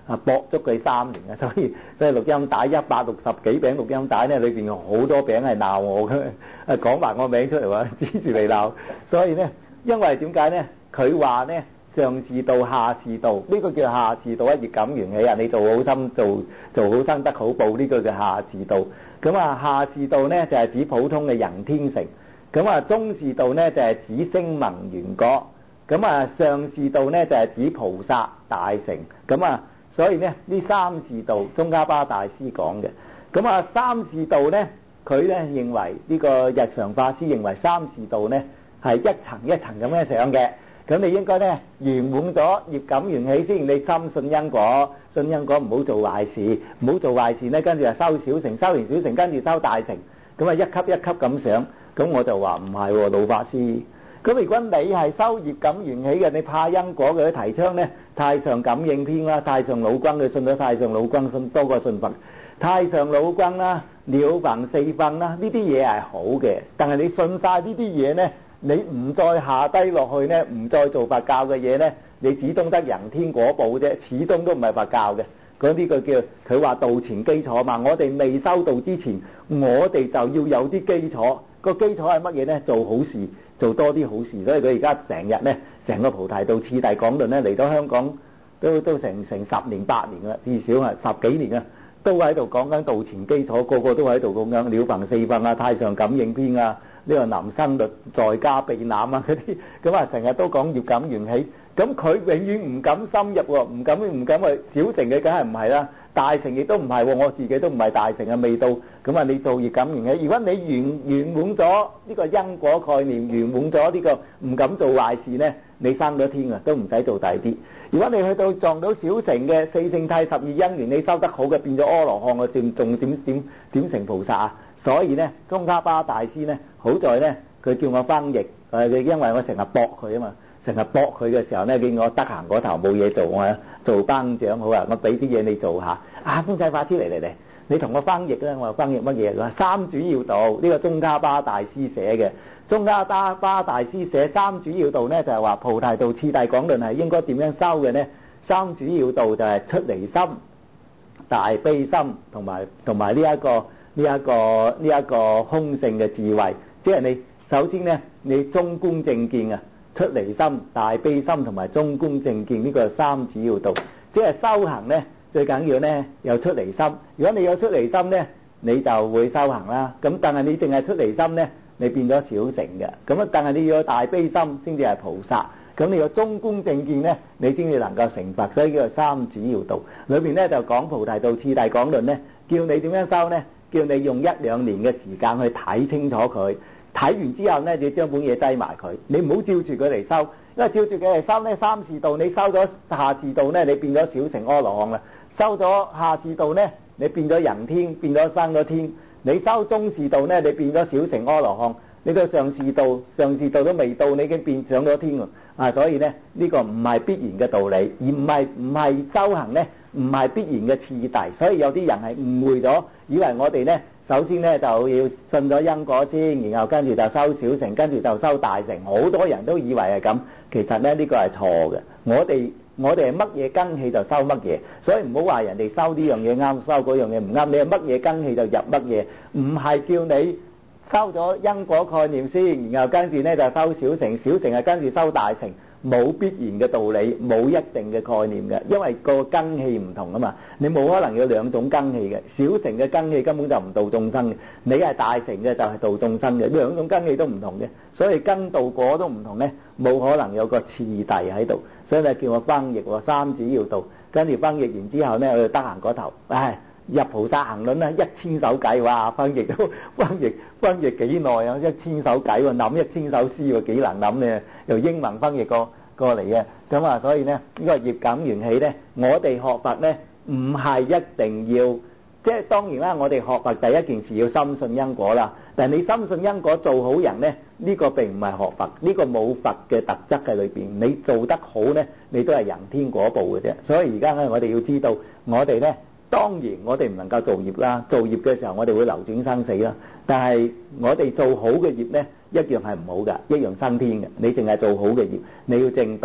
啊搏足佢三年嘅，所以所以錄音帶一百六十幾餅錄音帶咧，裏邊有好多餅係鬧我嘅，啊講埋我名出嚟話指住嚟鬧，所以咧，因為點解咧？佢話咧上士道下士道，呢個叫下士道啊，業感緣起啊，你做好心做做好生得好報，呢個叫下士道。咁啊下士道咧就係指普通嘅人天乘，咁啊中士道咧就係指聲聞緣覺。咁啊上士道咧就係指菩薩大乘，咁啊所以咧呢三士道宗喀巴大師講嘅。咁啊三士道咧佢咧認為呢個日常法師認為三士道咧係一層一層咁樣上嘅。咁你應該咧圓滿咗業感緣起先，你深信因果，信因果唔好做壞事，唔好做壞事咧，跟住就修小乘，修完小乘跟住修大乘，咁啊一級一級咁上。咁我就話唔係喎，老法師。咁如果你係修業感緣起嘅，你怕因果嘅，提倡咧太上感應篇啦，太上老君佢信咗太上老君信多過信佛，太上老君啦，了凡四訓啦，呢啲嘢係好嘅，但係你信晒呢啲嘢咧，你唔再下低落去咧，唔再做佛教嘅嘢咧，你始終得人天果報啫，始終都唔係佛教嘅。嗰啲個叫佢話道前基礎嘛，我哋未修道之前，我哋就要有啲基礎。個基礎係乜嘢咧？做好事，做多啲好事。所以佢而家成日咧，成個菩提道次第講論咧嚟到香港都都成成十年八年啦，至少係十幾年啊，都喺度講緊道前基礎，個個都喺度咁樣了凡四訓啊、太上感應篇啊、呢個男生律在家避難啊嗰啲，咁啊成日都講業感緣起。咁佢永遠唔敢深入喎，唔敢唔敢去小乘嘅，梗係唔係啦。大乘亦都唔係喎，我自己都唔係大乘啊，未到。咁啊，你做業感緣起，如果你圓圓滿咗呢個因果概念，圓滿咗呢個唔敢做壞事呢，你生咗天啊，都唔使做大啲。如果你去到撞到小乘嘅四聖諦十二因緣，你修得好嘅，變咗阿羅漢嘅，仲仲點點點成菩薩啊？所以呢，宗喀巴大師呢，好在呢，佢叫我翻譯，誒，因為我成日駁佢啊嘛。成日駁佢嘅時候咧，見我得閒嗰頭冇嘢做，我做班長好啊，我俾啲嘢你做下。啊，豐仔法師嚟嚟嚟，你同我翻譯啦。我話翻譯乜嘢？佢話三主要道，呢個宗喀巴大師寫嘅。宗喀巴大師寫三主要道咧，就係話菩提道次第講論係應該點樣修嘅呢？三主要道就係出離心、大悲心同埋同埋呢一個呢一個呢一個空性嘅智慧。即係你首先咧，你中觀正見啊。出離心、大悲心同埋中觀正見，呢個係三主要道。即係修行呢，最緊要呢有出離心。如果你有出離心呢，你就會修行啦。咁但係你淨係出離心呢，你變咗小乘嘅。咁啊，但係你要有大悲心先至係菩薩。咁你有中觀正見呢，你先至能夠成佛。所以叫做三主要道。裏面呢就講菩提道次第講論呢，叫你點樣修呢？叫你用一兩年嘅時間去睇清楚佢。睇完之後咧，你將本嘢擠埋佢，你唔好照住佢嚟修，因為照住佢嚟修咧，三士道你修咗下士道咧，你變咗小乘阿羅漢啦；修咗下士道咧，你變咗人天，變咗生咗天；你修中士道咧，你變咗小乘阿羅漢；你到上士道，上士道都未到，你已經變上咗天喎。啊，所以咧呢個唔係必然嘅道理，而唔係唔係修行咧，唔係必然嘅次第。所以有啲人係誤會咗，以為我哋咧。首先咧就要信咗因果先，然後跟住就修小乘，跟住就修大乘。好多人都以為係咁，其實咧呢個係錯嘅。我哋我哋係乜嘢根器就修乜嘢，所以唔好話人哋修呢樣嘢啱，修嗰樣嘢唔啱。你係乜嘢根器就入乜嘢，唔係叫你修咗因果概念先，然後跟住咧就修小乘，小乘係跟住修大乘。冇必然嘅道理，冇一定嘅概念嘅，因為個根器唔同啊嘛，你冇可能有兩種根器嘅。小乘嘅根器根本就唔度眾生嘅，你係大乘嘅就係度眾生嘅，兩種根器都唔同嘅，所以根道果都唔同咧，冇可能有個次第喺度。所以你叫我翻譯喎，三主要道，跟住翻譯完之後咧，我就得閒嗰頭，唉。入菩薩行論啦，一千首偈，哇！翻譯都翻譯翻譯幾耐啊？一千首偈喎，諗一千首詩喎，幾難諗咧？由英文翻譯過過嚟嘅，咁啊，所以咧呢個業感緣起咧，我哋學佛咧唔係一定要，即係當然啦，我哋學佛第一件事要深信因果啦。但係你深信因果做好人咧，呢個並唔係學佛，呢個冇佛嘅特質喺裏邊。你做得好咧，你都係人天果報嘅啫。所以而家咧，我哋要知道，我哋咧。當然我哋唔能夠造業啦，造業嘅時候我哋會流轉生死啦。但係我哋做好嘅業呢，一樣係唔好㗎，一樣生天嘅。你淨係做好嘅業，你要正道，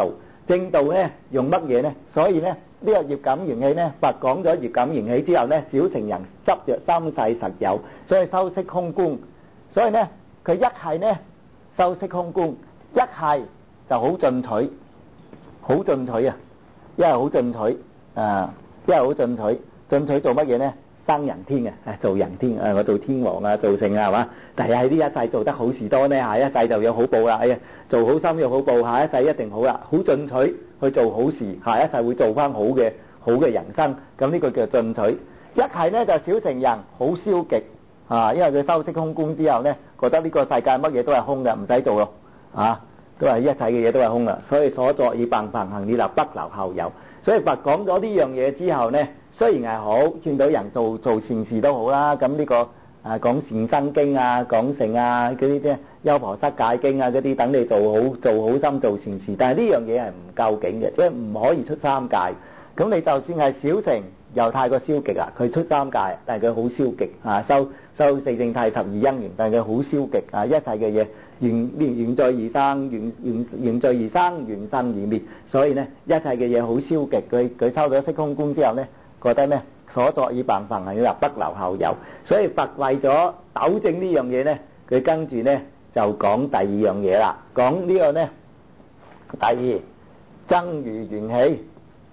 正道咧用乜嘢咧？所以咧呢個業感緣起咧，佛講咗業感緣起之後咧，小乘人執着三世實有，所以修色空觀。所以咧佢一係咧修色空觀，一係就好進取，好進取啊！一係好進取啊！一係好進取，進取做乜嘢咧？生人天嘅，誒做人天，誒我做天王啊，做聖啊，係嘛？但係喺呢一世做得好事多咧，下一世就有好報啦。哎呀，做好心有好報，下一世一定好啦。好進取去做好事，下一世會做翻好嘅好嘅人生。咁呢個叫進取。一係咧就小乘人好消極啊，因為佢修色空觀之後咧，覺得呢個世界乜嘢都係空嘅，唔使做咯，啊，都係一切嘅嘢都係空啦。所以所作已辦梵行，你立不留後有。所以佛講咗呢樣嘢之後咧，雖然係好勸到人做做善事都好啦，咁呢個誒講善生經啊、講聖啊嗰啲啫，優婆塞戒經啊嗰啲，等你做好做好心做善事，但係呢樣嘢係唔夠境嘅，即係唔可以出三界。咁你就算係小乘，又太過消極啦，佢出三界，但係佢好消極啊，收收四聖諦十二因緣，但係佢好消極啊，一切嘅嘢緣緣聚而生，緣緣緣聚而生，緣生而滅，所以呢一切嘅嘢好消極。佢佢收咗色空觀之後呢，覺得呢所作已辦梵行，要立不留後有，所以佛為咗糾正呢樣嘢呢，佢跟住呢就講第二樣嘢啦，講呢個呢第二僧如緣起，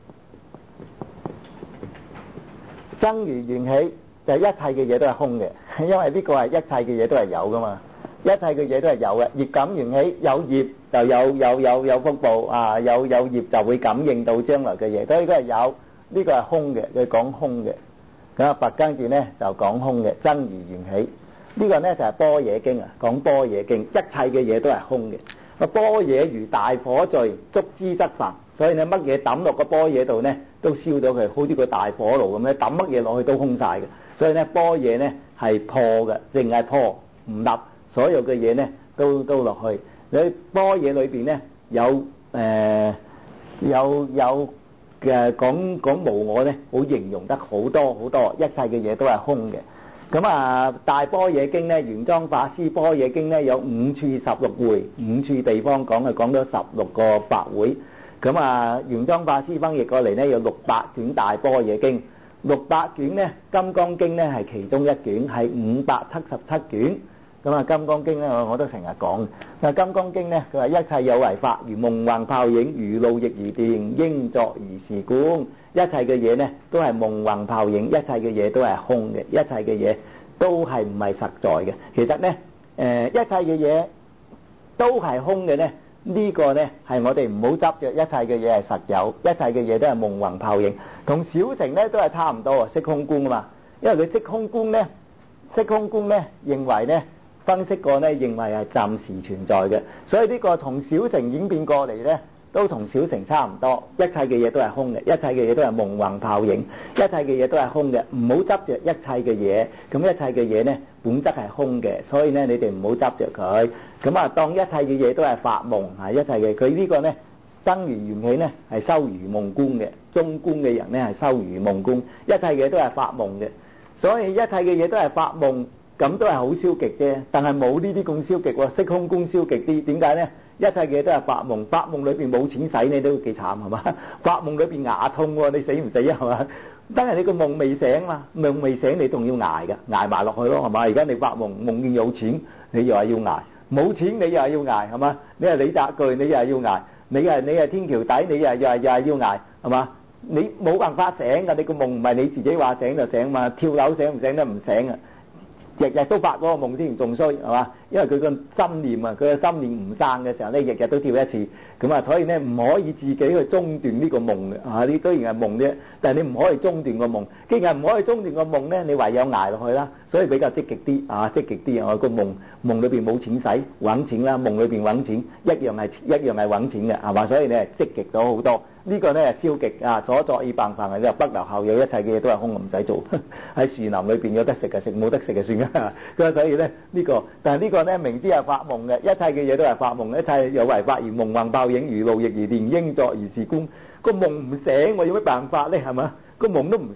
僧如緣起就係一切嘅嘢都係空嘅，因為呢個係一切嘅嘢都係有噶嘛，一切嘅嘢都係有嘅。業感緣起，有業就有有有有福報啊，有有業就會感應到將來嘅嘢，所以都係有。呢個係空嘅，佢講空嘅。咁啊，佛跟住呢就講空嘅，僧如緣起。呢個呢就係般若經啊，講般若經，一切嘅嘢都係空嘅。個般若如大火炬，觸之則焚。所以呢，乜嘢抌落個般若度呢，都燒到佢，好似個大火爐咁樣，抌乜嘢落去都空晒嘅。所以呢，般若呢係破嘅，淨係破唔立，所有嘅嘢呢都都落去。你般若裏邊呢有誒、呃、有有。嘅講講無我咧，好形容得好多好多，一切嘅嘢都係空嘅。咁啊，大般若經咧，玄奘法師般若經咧有五處十六會，五處地方講係講咗十六個法會。咁啊，玄奘法師翻譯過嚟咧有六百卷大般若經，六百卷咧金剛經咧係其中一卷，係五百七十七卷。咁啊，金剛經咧我我都成日講。啊，金剛經咧佢話一切有為法，如夢幻泡影，如露亦如電，應作如是觀。一切嘅嘢咧都係夢幻泡影，一切嘅嘢都係空嘅，一切嘅嘢都係唔係實在嘅。其實咧，誒一切嘅嘢都係空嘅咧，呢個咧係我哋唔好執着一切嘅嘢係實有，一切嘅嘢都係夢幻泡影。同小乘咧都係差唔多，色空觀啊嘛。因為佢色空觀咧，色空觀咧認為咧。分析過呢，認為係暫時存在嘅，所以呢個同小乘演變過嚟呢，都同小乘差唔多。一切嘅嘢都係空嘅，一切嘅嘢都係夢幻泡影，一切嘅嘢都係空嘅。唔好執着一切嘅嘢，咁一切嘅嘢呢本質係空嘅，所以呢你哋唔好執着佢。咁啊，當一切嘅嘢都係發夢，係一切嘅。佢呢個呢僧如緣起呢係修如夢觀嘅，中觀嘅人呢係修如夢觀，一切嘅嘢都係發夢嘅，所以一切嘅嘢都係發夢。咁都係好消極啫，但係冇呢啲咁消極喎，色空觀消極啲。點解呢？一切嘢都係發夢，發夢裏邊冇錢使，你都幾慘係嘛？發夢裏邊牙痛喎，你死唔死啊？係嘛？但係你個夢未醒嘛，夢未醒你仲要捱㗎，捱埋落去咯係嘛？而家你發夢夢見有錢，你又係要捱；冇錢你又係要捱係嘛？你係李澤鉅，你又係要捱；你係你係天橋底，你又係又係又係要捱係嘛？你冇辦法醒㗎，你個夢唔係你自己話醒就醒嘛，跳樓醒唔醒得唔醒啊？日日都發嗰個夢先仲衰係嘛？因為佢個心念啊，佢個心念唔散嘅時候咧，日日都跳一次咁啊，所以咧唔可以自己去中斷呢個夢嘅啊！呢雖然係夢啫，但係你唔可以中斷個夢。既然唔可以中斷個夢咧，你唯有捱落去啦。所以比較積極啲啊，積極啲啊！個夢夢裏邊冇錢使，揾錢啦，夢裏邊揾錢一樣係一樣係揾錢嘅係嘛？所以你係積極咗好多。呢個咧係消極啊！所作已辦梵行，你話不留後有，一切嘅嘢都係空，唔使做。喺樹林裏邊有得食就食，冇得食就算啦。咁所以咧呢個，但係呢個咧明知係發夢嘅，一切嘅嘢都係發夢，一切有為法如夢幻泡影，如露亦如電，應作如是觀。個夢唔醒，我有咩辦法咧？係嘛？個夢都唔醒，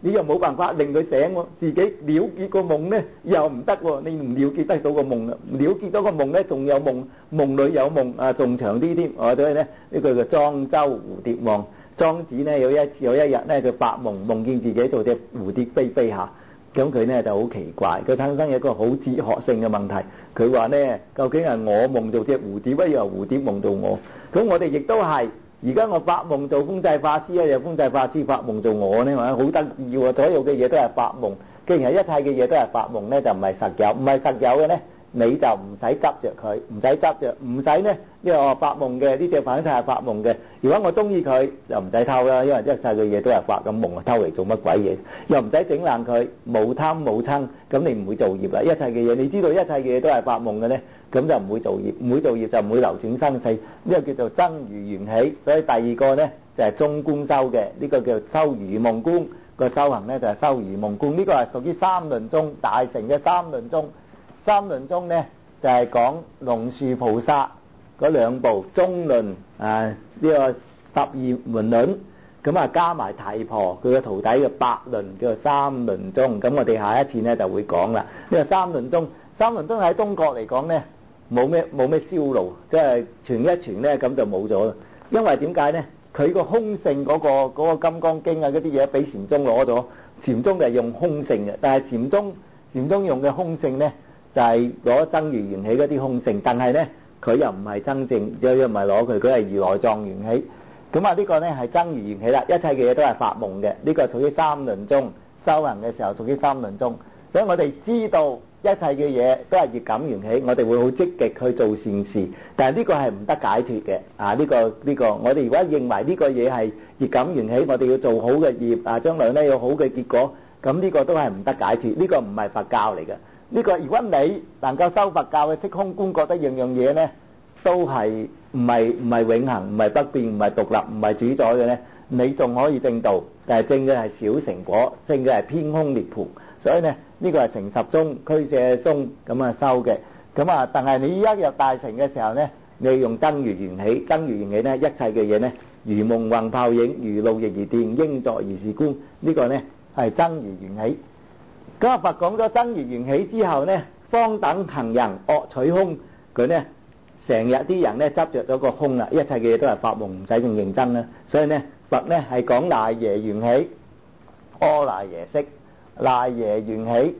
你又冇辦法令佢醒喎，自己了結個夢咧又唔得喎，你唔了結得到個夢啦，了結到個夢咧仲有夢，夢裏有夢啊，仲長啲添，啊，所以咧呢個叫莊周蝴蝶夢。莊子咧有一有一日咧佢發夢，夢見自己做隻蝴蝶飛飛下，咁佢咧就好奇怪，佢產生一個好哲學性嘅問題。佢話咧，究竟係我夢做隻蝴蝶，抑或蝴蝶夢做我？咁我哋亦都係。而家我發夢做風制法師咧，又風制法師發夢做我咧，好得意喎！所有嘅嘢都係發夢，既然係一切嘅嘢都係發夢咧，就唔係實有，唔係實有嘅咧，你就唔使執着佢，唔使執着，唔使咧呢個發夢嘅呢隻反正係發夢嘅。如果我中意佢，就唔使偷啦，因為一切嘅嘢都係發咁夢，偷嚟做乜鬼嘢？又唔使整爛佢，冇貪冇嗔，咁你唔會造業啦。一切嘅嘢，你知道一切嘅嘢都係發夢嘅咧。咁就唔會造業，唔會造業就唔會流轉生死，呢個叫做增餘緣起。所以第二個呢就係中觀修嘅，呢個叫修如夢觀個修行呢就係修如夢觀，呢個係屬於三輪宗大乘嘅三輪宗。三輪宗呢就係講龍樹菩薩嗰兩部中輪啊，呢個十二門輪，咁啊加埋提婆佢嘅徒弟嘅百輪，叫做三輪宗。咁我哋下一次呢就會講啦。呢個三輪宗，三輪宗喺中國嚟講呢。冇咩冇咩銷路，即係傳一傳咧，咁就冇咗啦。因為點解咧？佢個空性嗰個嗰個金剛經啊嗰啲嘢俾禪宗攞咗，禪宗就係用空性嘅，但係禪宗禪宗用嘅空性咧就係攞增餘緣起嗰啲空性，但係咧佢又唔係真正，又又唔係攞佢，佢係如來藏緣起。咁啊呢個咧係增餘緣起啦，一切嘅嘢都係發夢嘅，呢個屬於三輪宗，修行嘅時候屬於三輪宗，所以我哋知道。一切嘅嘢都係業感緣起，我哋會好積極去做善事，但係呢個係唔得解脫嘅啊！呢個呢個，我哋如果認為呢個嘢係業感緣起，我哋要做好嘅業啊，將來咧有好嘅結果，咁呢個都係唔得解脫，呢個唔係佛教嚟嘅。呢個如果你能夠修佛教嘅識空觀，覺得樣樣嘢咧都係唔係唔係永恆，唔係不變，唔係獨立，唔係主宰嘅咧，你仲可以證道，但係證嘅係小成果，證嘅係偏空涅槃。所以咧，呢個係成十宗、俱舍宗咁啊修嘅，咁啊，但係你一入大乘嘅時候咧，你用增餘緣起，增餘緣起咧，一切嘅嘢咧，如夢幻泡影，如露亦如電，應作如是觀，呢個咧係增餘緣起。咁啊，佛講咗增餘緣起之後咧，方等行人惡取空，佢咧成日啲人咧執著咗個空啦，一切嘅嘢都係發夢，唔使咁認真啦。所以咧，佛咧係講賴耶緣起，阿賴耶識。賴耶緣起，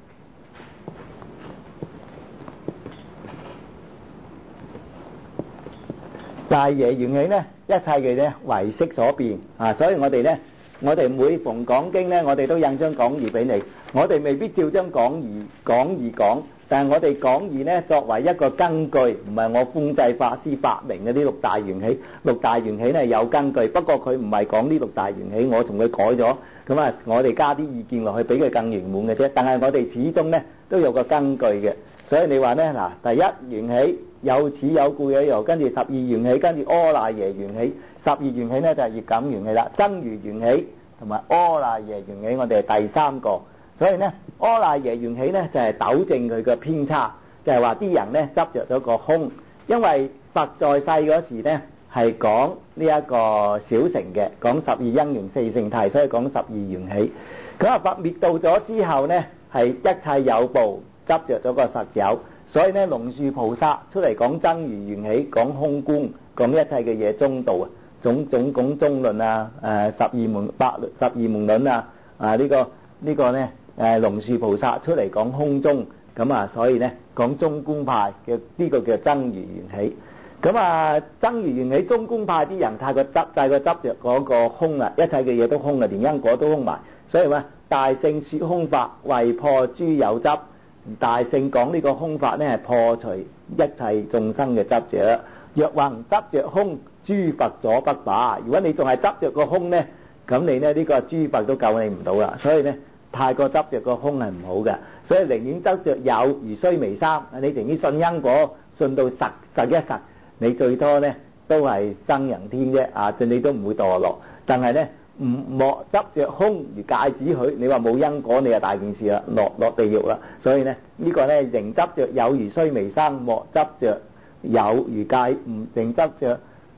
賴耶緣起咧，一切嘅咧唯識所變啊！所以我哋咧，我哋每逢講經咧，我哋都印張講義俾你。我哋未必照張講義講義講，但係我哋講義咧作為一個根據，唔係我風制法師發明嘅呢六大緣起。六大緣起咧有根據，不過佢唔係講呢六大緣起，我同佢改咗。咁啊，我哋加啲意見落去，俾佢更圓滿嘅啫。但係我哋始終咧都有個根據嘅，所以你話咧嗱，第一緣起有始有故有由，跟住十二緣起，跟住阿賴耶緣起。十二緣起咧就係業感緣起啦，增餘緣起同埋阿賴耶緣起，我哋係第三個。所以咧，阿賴耶緣起咧就係糾正佢嘅偏差，就係話啲人咧執著咗個空，因為佛在世嗰時咧。係講呢一個小乘嘅，講十二因緣四聖諦，所以講十二緣起。咁啊，佛滅度咗之後呢，係一切有部執着咗個實有，所以呢，龍樹菩薩出嚟講增餘緣起，講空觀，講一切嘅嘢中道啊，總總講中論啊，誒十二門百十二門論啊，啊呢個呢個呢誒龍樹菩薩出嚟講空中，咁啊，所以呢講中觀派嘅呢個叫增餘緣起。咁啊，增餘緣起中觀派啲人太過執，太過執着嗰個空啦，一切嘅嘢都空啦，連因果都空埋。所以話大聖說空法，為破諸有執。大聖講呢個空法呢，係破除一切眾生嘅執着。若還執着空，諸佛阻不把。如果你仲係執着個空呢，咁你呢呢個諸佛都救你唔到啦。所以呢，太過執着個空係唔好嘅。所以寧願執着有如須彌山，你寧願信因果，信到實實一實。你最多咧都係生人天啫，啊，你都唔會墮落。但係咧唔莫執着空如芥子許，你話冇因果，你就大件事啦，落落地獄啦。所以咧呢個咧仍執着有如須彌山，莫執着有如芥，唔仍執着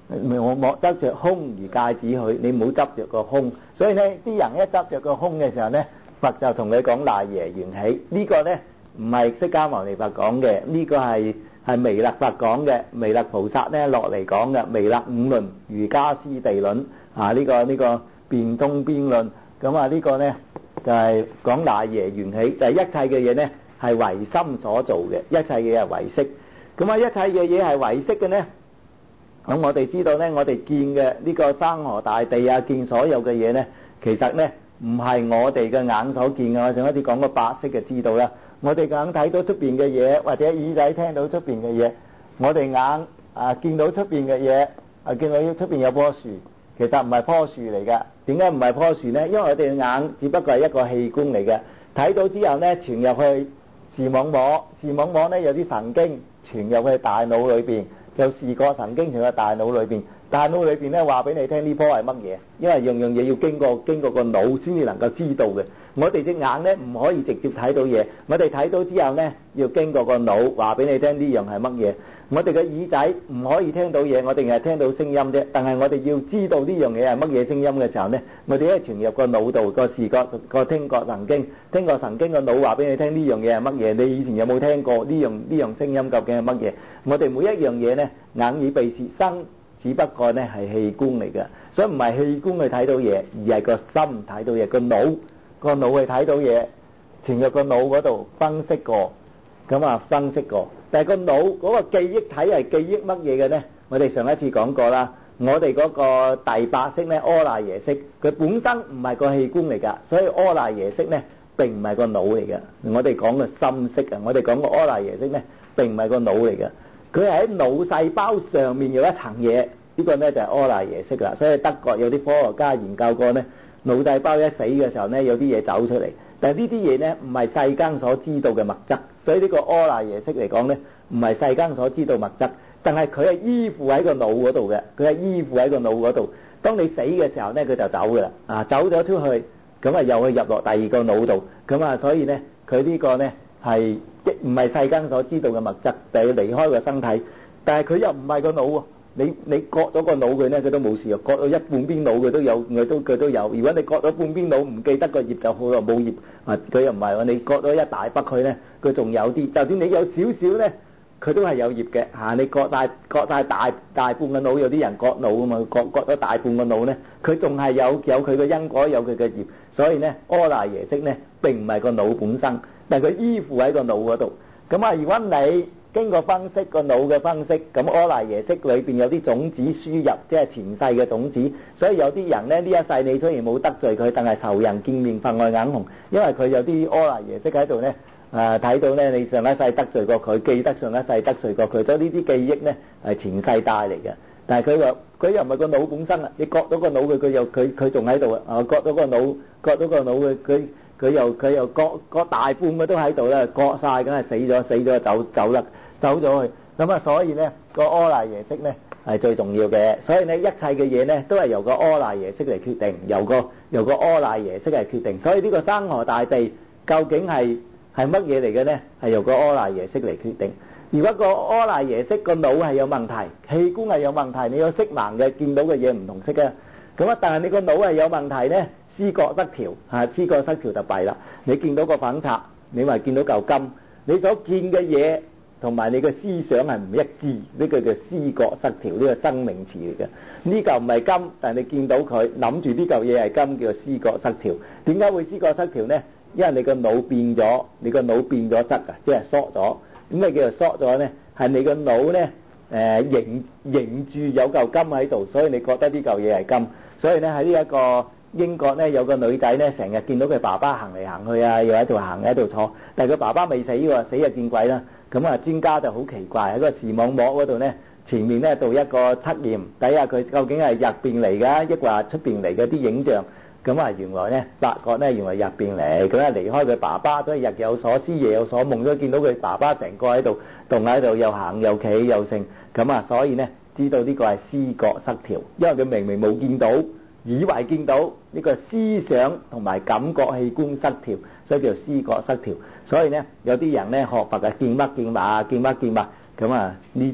我莫得着空而戒止佢，你唔好執着個空。所以呢啲人一執着個空嘅時候呢，佛就同你講賴耶緣起。呢、這個呢唔係釋迦牟尼佛講嘅，呢、這個係係彌勒佛講嘅，彌勒菩薩呢落嚟講嘅彌勒五論瑜伽師地論啊，呢、這個呢、這個辯通邊論。咁啊呢個呢就係、是、講賴耶緣起，就係、是、一切嘅嘢呢係唯心所做嘅，一切嘢係唯識。咁啊一切嘅嘢係唯識嘅呢，咁我哋知道呢，我哋見嘅呢個山河大地啊，見所有嘅嘢呢，其實呢唔係我哋嘅眼所見嘅。我上一次講過白色就知道啦，我哋眼睇到出邊嘅嘢，或者耳仔聽到出邊嘅嘢，我哋眼啊見到出邊嘅嘢，啊見到出邊有棵樹，其實唔係棵樹嚟嘅。點解唔係棵樹呢？因為我哋嘅眼只不過係一個器官嚟嘅，睇到之後呢傳入去視網膜，視網膜呢有啲神經傳入去大腦裏邊，有視覺神經傳入大腦裏邊，大腦裏邊呢話俾你聽呢棵係乜嘢，因為樣樣嘢要經過經過個腦先至能夠知道嘅。我哋隻眼呢唔可以直接睇到嘢，我哋睇到之後呢要經過個腦話俾你聽呢樣係乜嘢。我哋嘅耳仔唔可以聽到嘢，我哋係聽到聲音啫。但係我哋要知道呢樣嘢係乜嘢聲音嘅時候呢，我哋一傳入個腦度，個視覺個聽覺神經，聽覺神經個腦話俾你聽呢樣嘢係乜嘢。你以前有冇聽過呢樣呢樣聲音究竟係乜嘢？我哋每一樣嘢呢，眼耳鼻舌身只不過呢係器官嚟嘅，所以唔係器官去睇到嘢，而係個心睇到嘢，個腦個腦去睇到嘢，傳入個腦嗰度分析過，咁啊分析過。但係個腦嗰個記憶體係記憶乜嘢嘅呢？我哋上一次講過啦，我哋嗰個第八識呢，阿賴耶識，佢本身唔係個器官嚟㗎，所以阿賴耶識呢並唔係個腦嚟嘅。我哋講個心識啊，我哋講個阿賴耶識呢並唔係個腦嚟嘅，佢係喺腦細胞上面有一層嘢，呢個呢就係阿賴耶識啦。所以德國有啲科學家研究過呢，腦細胞一死嘅時候呢，有啲嘢走出嚟。但係呢啲嘢呢唔係世間所知道嘅物質，所以呢個阿賴耶識嚟講呢唔係世間所知道物質，但係佢係依附喺個腦嗰度嘅，佢係依附喺個腦嗰度。當你死嘅時候呢，佢就走㗎啦，啊走咗出去，咁啊又去入落第二個腦度，咁啊所以呢佢呢個呢係唔係世間所知道嘅物質，就要離開個身體，但係佢又唔係個腦喎。你你割咗個腦佢呢，佢都冇事啊，割到一半邊腦佢都有，佢都佢都有。如果你割咗半邊腦唔記得個葉就好咯，冇葉啊佢又唔係喎。你割咗一大筆佢呢，佢仲有啲，就算你有少少呢，佢都係有葉嘅嚇。你割晒割晒大大半個腦，有啲人割腦啊嘛，割割咗大半個腦呢，佢仲係有有佢嘅因果，有佢嘅葉。所以呢，阿賴耶識呢並唔係個腦本身，但係佢依附喺個腦嗰度。咁啊，如果你經過分析個腦嘅分析，咁阿賴耶識裏邊有啲種子輸入，即係前世嘅種子。所以有啲人呢，呢一世你雖然冇得罪佢，但係仇人見面分外眼紅，因為佢有啲阿賴耶識喺度呢。誒睇到呢，你上一世得罪過佢，記得上一世得罪過佢，所以呢啲記憶呢係前世帶嚟嘅。但係佢話佢又唔係個腦本身啊，你割咗個腦佢，佢又佢佢仲喺度啊！割咗個腦，割咗個腦佢佢佢又佢又割割大半嘅都喺度啦，割晒梗係死咗死咗走走啦走咗去。咁啊，所以呢個阿賴耶識呢係最重要嘅。所以呢一切嘅嘢呢都係由個阿賴耶識嚟決定，由個由個阿賴耶識嚟決定。所以呢個山河大地究竟係係乜嘢嚟嘅呢？係由個阿賴耶識嚟決定。如果個阿賴耶識個腦係有問題，器官係有問題，你有色盲嘅見到嘅嘢唔同色啊。咁啊，但係你個腦係有問題呢，思覺失調嚇，思覺失調就弊啦。你見到個粉刷，你咪見到嚿金，你所見嘅嘢同埋你嘅思想係唔一致，呢個叫思覺失調，呢個生命詞嚟嘅。呢嚿唔係金，但係你見到佢諗住呢嚿嘢係金，叫做思覺失調。點解會思覺失調呢？因為你個腦變咗，你個腦變咗質啊，即係縮咗。點解叫做縮咗呢？係你個腦呢誒凝凝住有嚿金喺度，所以你覺得呢嚿嘢係金。所以呢喺呢一個英國呢，有個女仔呢，成日見到佢爸爸行嚟行去啊，又喺度行喺度坐，但係佢爸爸未死喎，死就見鬼啦。咁啊，專家就好奇怪喺個視網膜嗰度呢，前面呢做一個測驗，睇下佢究竟係入邊嚟㗎，抑或出邊嚟嘅啲影像。咁啊，原來呢，發覺呢，原來入邊嚟，佢係離開佢爸爸，所以日有所思，夜有所夢，都見到佢爸爸成個喺度，動喺度，又行又企又剩，咁啊，所以呢，知道呢個係思覺失調，因為佢明明冇見到，以為見到，呢個思想同埋感覺器官失調，所以叫思覺失調。所以呢，有啲人呢學佛嘅見乜見物啊，見乜見物，咁啊呢啲呢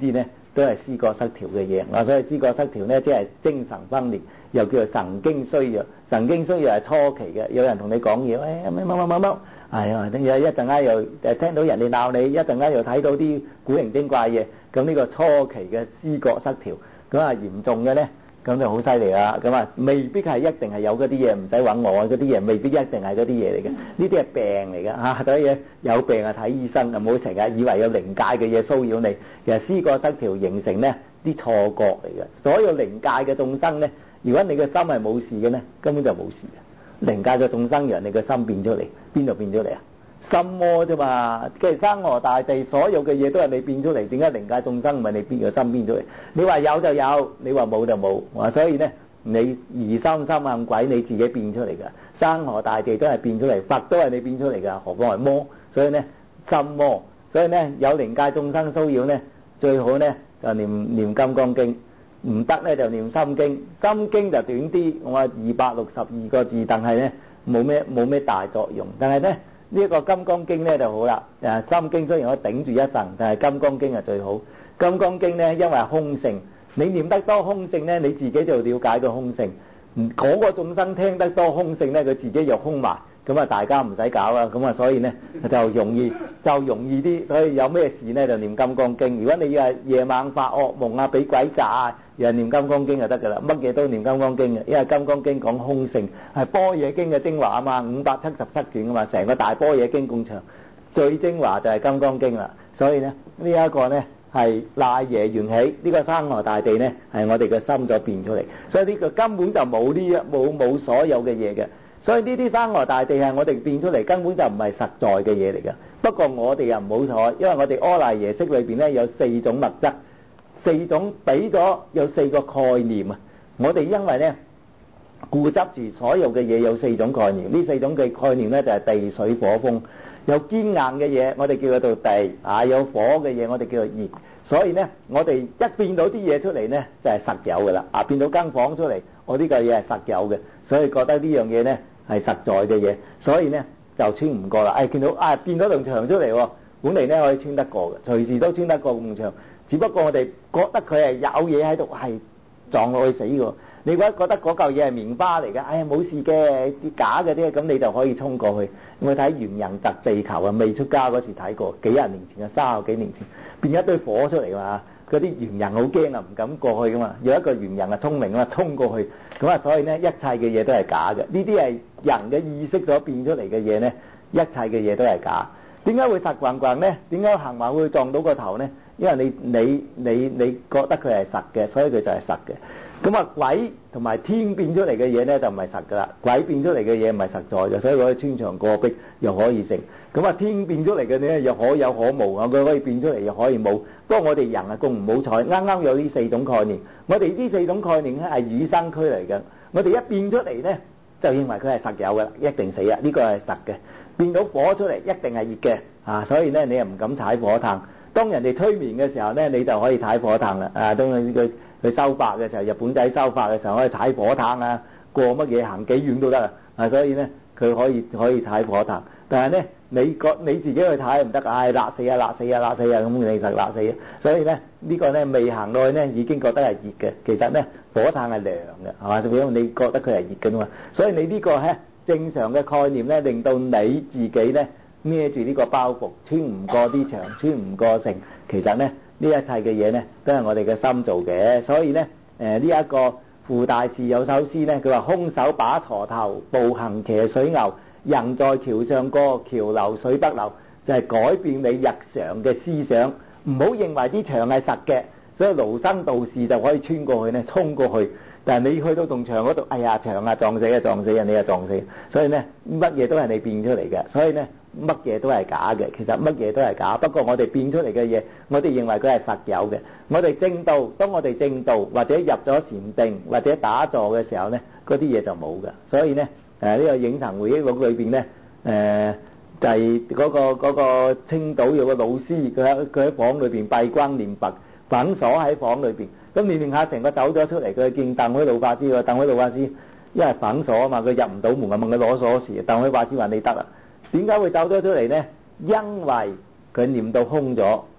都係思覺失調嘅嘢。我所以思覺失調咧，即係精神分裂，又叫做神經衰弱。神經衰弱係初期嘅，有人同你講嘢，誒乜乜乜乜乜，係啊，一一陣間又誒聽到人哋鬧你，一陣間又睇到啲古靈精怪嘢，咁呢個初期嘅思覺失調，咁啊嚴重嘅咧。咁就好犀利啦！咁啊，未必係一定係有嗰啲嘢，唔使揾我，嗰啲嘢未必一定係嗰啲嘢嚟嘅。呢啲係病嚟嘅嚇，所以有病啊睇醫生，唔好成日以為有靈界嘅嘢騷擾你。其實思覺失調形成呢啲錯覺嚟嘅。所有靈界嘅眾生呢，如果你嘅心係冇事嘅呢，根本就冇事嘅。靈界嘅眾生讓你嘅心變出嚟，邊度變出嚟啊？心魔啫嘛，其實山河大地所有嘅嘢都係你變出嚟，點解靈界眾生唔係你變個心變出嚟？你話有就有，你話冇就冇，所以呢，你疑心生暗鬼，你自己變出嚟噶。山河大地都係變出嚟，佛都係你變出嚟噶，何況係魔？所以呢，心魔，所以呢，有靈界眾生騷擾呢，最好呢就念念金剛經，唔得呢就念心經。心經就短啲，我話二百六十二個字，但係呢冇咩冇咩大作用，但係呢。呢一個金剛經咧就好啦，誒心經雖然我頂住一陣，但係金剛經係最好。金剛經咧因為係空性，你念得多空性咧，你自己就了解到空性。嗰個眾生聽得多空性咧，佢自己又空埋，咁啊大家唔使搞啦，咁啊所以咧就容易就容易啲。所以有咩事咧就念金剛經。如果你係夜晚發惡夢啊，俾鬼壓啊，又念金剛經就得噶啦，乜嘢都念金剛經嘅，因為金剛經講空性，係般若經嘅精華啊嘛，五百七十七卷啊嘛，成個大般若經咁長，最精華就係金剛經啦。所以咧呢一個咧係賴耶緣起，呢個山河大地咧係我哋嘅心所變出嚟，所以呢個根本就冇呢一冇冇所有嘅嘢嘅。所以呢啲山河大地係我哋變出嚟，根本就唔係實在嘅嘢嚟嘅。不過我哋又唔好彩，因為我哋阿賴耶識裏邊咧有四種物質。四種俾咗有四個概念啊！我哋因為咧固執住所有嘅嘢有四種概念，呢四種嘅概念咧就係地水火風。有堅硬嘅嘢，我哋叫佢做地啊；有火嘅嘢，我哋叫做熱。所以咧，我哋一變到啲嘢出嚟咧，就係實有噶啦啊！變到間房出嚟，我呢個嘢係實有嘅，所以覺得呢樣嘢咧係實在嘅嘢，所以咧就穿唔過啦。誒，見到啊變咗棟牆出嚟，本嚟咧可以穿得過嘅，隨時都穿得過棟牆。只不過我哋覺得佢係有嘢喺度，係撞落去死嘅。你如果覺得嗰嚿嘢係棉花嚟嘅，哎呀冇事嘅，啲假嘅啫，咁你就可以衝過去。我睇猿人擲地球啊，未出家嗰時睇過，幾廿年前啊，三十幾年前，變一堆火出嚟嘛，嗰啲猿人好驚啊，唔敢過去噶嘛。有一個猿人啊聰明啊，衝過去，咁啊所以呢，一切嘅嘢都係假嘅。呢啲係人嘅意識所變出嚟嘅嘢呢，一切嘅嘢都係假。點解會實橫橫呢？點解行埋會撞到個頭呢？因為你你你你覺得佢係實嘅，所以佢就係實嘅。咁啊，鬼同埋天變出嚟嘅嘢咧就唔係實噶啦。鬼變出嚟嘅嘢唔係實在嘅，所以佢可以穿牆過壁，又可以成。咁啊，天變出嚟嘅咧又可有可無啊，佢可以變出嚟又可以冇。不過我哋人啊，咁唔好彩，啱啱有呢四種概念。我哋呢四種概念咧係與生俱嚟嘅。我哋一變出嚟咧，就認為佢係實有嘅，一定死啊！呢個係實嘅。變到火出嚟一定係熱嘅啊，所以咧你又唔敢踩火炭。當人哋催眠嘅時候咧，你就可以踩火炭啦。啊，當佢佢佢修法嘅時候，日本仔修法嘅時候可以踩火炭啊，過乜嘢行幾遠都得啊。啊，所以咧佢可以可以踩火炭，但係咧你覺你自己去踩唔得，唉，辣死啊辣死啊辣死啊，咁你實辣死啊。所以咧呢個咧未行落去咧已經覺得係熱嘅，其實咧火炭係涼嘅，係嘛？因為你覺得佢係熱嘅嘛，所以你呢個咧正常嘅概念咧，令到你自己咧孭住呢個包袱，穿唔過啲牆，穿唔過城。其實咧呢一切嘅嘢咧都係我哋嘅心做嘅。所以咧誒呢一個傅大士有首詩咧，佢話空手把鋤頭，步行騎水牛，人在橋上過，橋流水不流，就係改變你日常嘅思想，唔好認為啲牆係實嘅，所以勞生道士就可以穿過去咧，衝過去。但係你去到棟牆嗰度，哎呀牆啊撞死啊撞死人，你啊撞死，所以咧乜嘢都係你變出嚟嘅，所以咧乜嘢都係假嘅，其實乜嘢都係假。不過我哋變出嚟嘅嘢，我哋認為佢係實有嘅。我哋正道，當我哋正道或者入咗禪定或者打坐嘅時候咧，嗰啲嘢就冇嘅。所以咧誒呢個影層回憶錄裏邊咧誒就係嗰個嗰個青島有個老師，佢喺佢喺房裏邊閉關念佛，反鎖喺房裏邊。咁念念下成個走咗出嚟，佢見鄧海老法師喎，鄧海老法師因為反鎖啊嘛，佢入唔到門啊，問佢攞鎖匙，鄧海法師話你得啦。點解會走咗出嚟呢？因為佢念到空咗，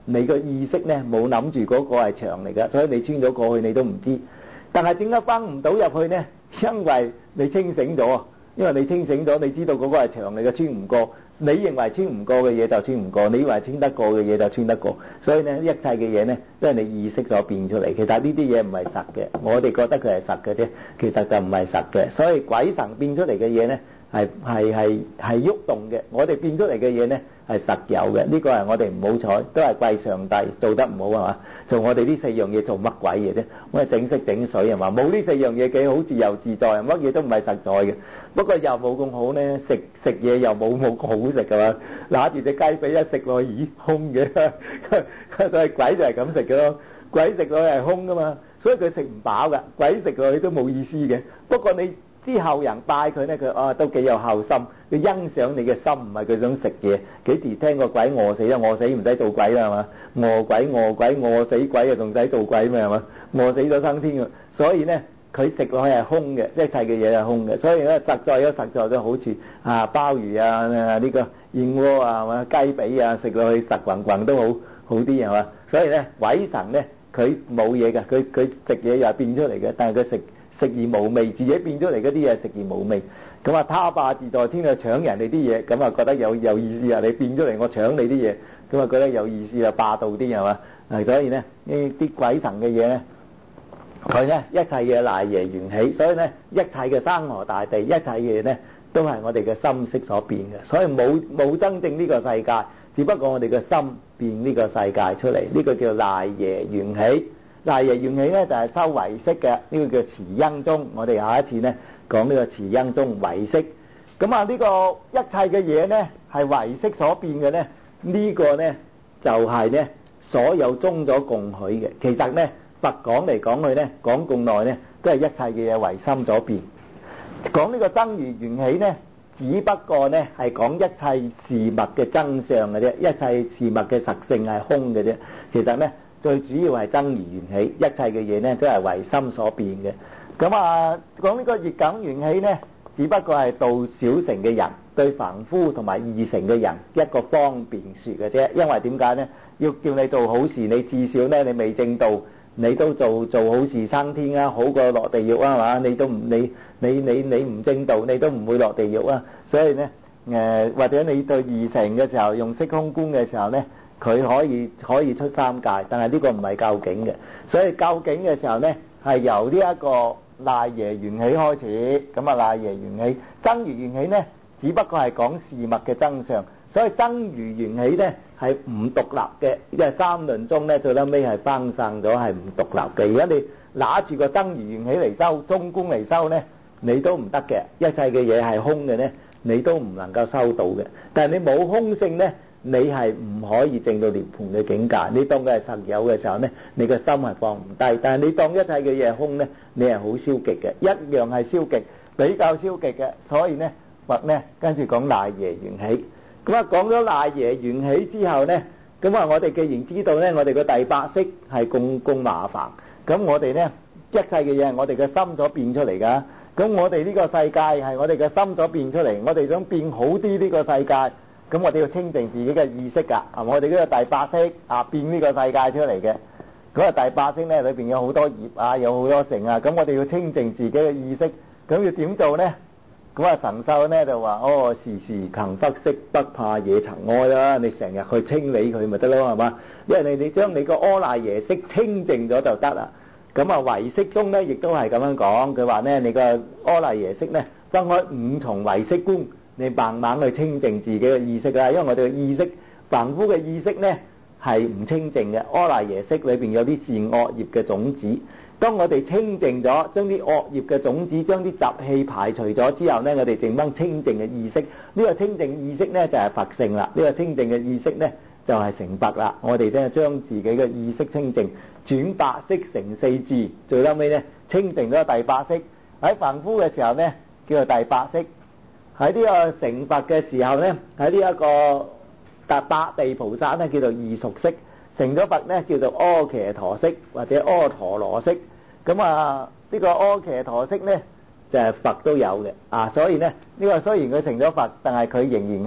你個意識咧冇諗住嗰個係牆嚟㗎，所以你穿咗過去你都唔知。但係點解翻唔到入去咧？因為你清醒咗，因為你清醒咗，你知道嗰個係牆嚟嘅，穿唔過。你認為穿唔過嘅嘢就穿唔過，你以為穿得過嘅嘢就穿得過。所以咧，一切嘅嘢咧都係你意識所變出嚟。其實呢啲嘢唔係實嘅，我哋覺得佢係實嘅啫，其實就唔係實嘅。所以鬼神變出嚟嘅嘢咧係係係係喐動嘅，我哋變出嚟嘅嘢咧係實有嘅。呢個係我哋唔好彩，都係怪上帝做得唔好係嘛？做我哋呢四樣嘢做乜鬼嘢啫？我係整色整水係嘛？冇呢四樣嘢幾好自由自在，乜嘢都唔係實在嘅。不過又冇咁好咧，食食嘢又冇冇好食㗎嘛？拿住隻雞髀一食落去，咦空嘅，所以鬼就係咁食嘅咯。鬼食落去係空㗎嘛，所以佢食唔飽㗎。鬼食落去都冇意思嘅。不過你之後人拜佢咧，佢啊都幾有孝心，佢欣賞你嘅心，唔係佢想食嘢。幾時聽過鬼餓死啊？餓死唔使做鬼啦係嘛？餓鬼餓鬼餓死鬼啊，仲使做鬼咩係嘛？餓死咗生天㗎。所以咧。佢食落去係空嘅，即係一切嘅嘢係空嘅，所以咧實在有實在嘅好處啊，鮑魚啊，呢、這個燕窩啊，或者雞髀啊，食落去實滾滾都好好啲係嘛？所以咧鬼神咧佢冇嘢嘅，佢佢食嘢又係變出嚟嘅，但係佢食食而無味，自己變出嚟嗰啲嘢食而無味。咁啊，他霸自在天啊，搶人哋啲嘢，咁啊覺得有有意思啊！你變出嚟我搶你啲嘢，咁啊覺得有意思啊，霸道啲係嘛？所以咧呢啲鬼神嘅嘢咧。佢咧一切嘅賴耶緣起，所以咧一切嘅山河大地，一切嘢咧都係我哋嘅心識所變嘅，所以冇冇真正呢個世界，只不過我哋嘅心變呢個世界出嚟，呢個叫賴耶緣起。賴耶緣起咧就係修唯識嘅，呢個叫慈恩宗。我哋下一次咧講呢個慈恩宗唯識。咁啊呢個一切嘅嘢咧係唯識所變嘅咧，呢個咧就係咧所有宗所共許嘅。其實咧。佛講嚟講去咧，講咁耐咧，都係一切嘅嘢唯心所變。講呢個真如緣起咧，只不過咧係講一切事物嘅真相嘅啫，一切事物嘅實性係空嘅啫。其實咧，最主要係真如緣起，一切嘅嘢咧都係唯心所變嘅。咁啊，講呢個業感緣起咧，只不過係度小乘嘅人對凡夫同埋二乘嘅人一個方便說嘅啫。因為點解咧？要叫你做好事，你至少咧你未正道。你都做做好事生天啊，好過落地獄啊嘛！你都唔你你你你唔正道，你都唔會落地獄啊！所以咧，誒、呃、或者你對二乘嘅時候用色空觀嘅時候咧，佢可以可以出三界，但係呢個唔係究竟嘅。所以究竟嘅時候咧，係由呢一個賴耶緣起開始。咁啊，賴耶緣起真如緣起咧，只不過係講事物嘅真相。所以真如緣起咧係唔獨立嘅，因為三論中咧最撚尾係分散咗係唔獨立嘅。而家你拿住個真如緣起嚟修中觀嚟修咧，你都唔得嘅。一切嘅嘢係空嘅咧，你都唔能夠收到嘅。但係你冇空性咧，你係唔可以證到涅槃嘅境界。你當佢係實有嘅時候咧，你個心係放唔低。但係你當一切嘅嘢係空咧，你係好消極嘅，一樣係消極，比較消極嘅。所以咧佛咧跟住講賴耶緣起。咁啊，講咗賴耶緣起之後咧，咁啊，我哋既然知道咧，我哋個第八識係咁咁麻煩，咁我哋咧一切嘅嘢係我哋嘅心所變出嚟噶。咁我哋呢個世界係我哋嘅心所變出嚟，我哋想變好啲呢個世界，咁我哋要清淨自己嘅意識噶，係我哋呢個第八識啊變呢個世界出嚟嘅。咁啊，第八識咧裏邊有好多業啊，有好多成啊，咁我哋要清淨自己嘅意識，咁要點做咧？咁啊，神秀咧就話：哦，時時勤拂拭，不怕惹塵埃啦。你成日去清理佢咪得咯，係嘛？因為你你將你個阿賴耶識清淨咗就得啦。咁啊，唯識中咧亦都係咁樣講，佢話咧你個阿賴耶識咧分開五重唯識觀，你慢慢去清淨自己嘅意識啦。因為我哋嘅意識，凡夫嘅意識咧係唔清淨嘅，阿賴耶識裏邊有啲善惡業嘅種子。當我哋清淨咗，將啲惡業嘅種子、將啲習氣排除咗之後呢，我哋剩翻清淨嘅意識。呢個清淨意識呢，就係佛性啦。呢個清淨嘅意識呢，就係成佛啦。我哋咧將自己嘅意識清淨，轉八識成四智，最後尾呢，清淨咗第八識。喺凡夫嘅時候呢，叫做第八識；喺呢個成佛嘅時候呢，喺呢一個達八地菩薩呢，叫做異熟識；成咗佛呢，叫做阿伽陀識或者阿陀羅識。咁啊，呢個阿伽陀識咧就係佛都有嘅啊，所以咧呢個雖然佢成咗佛，但係佢仍然咧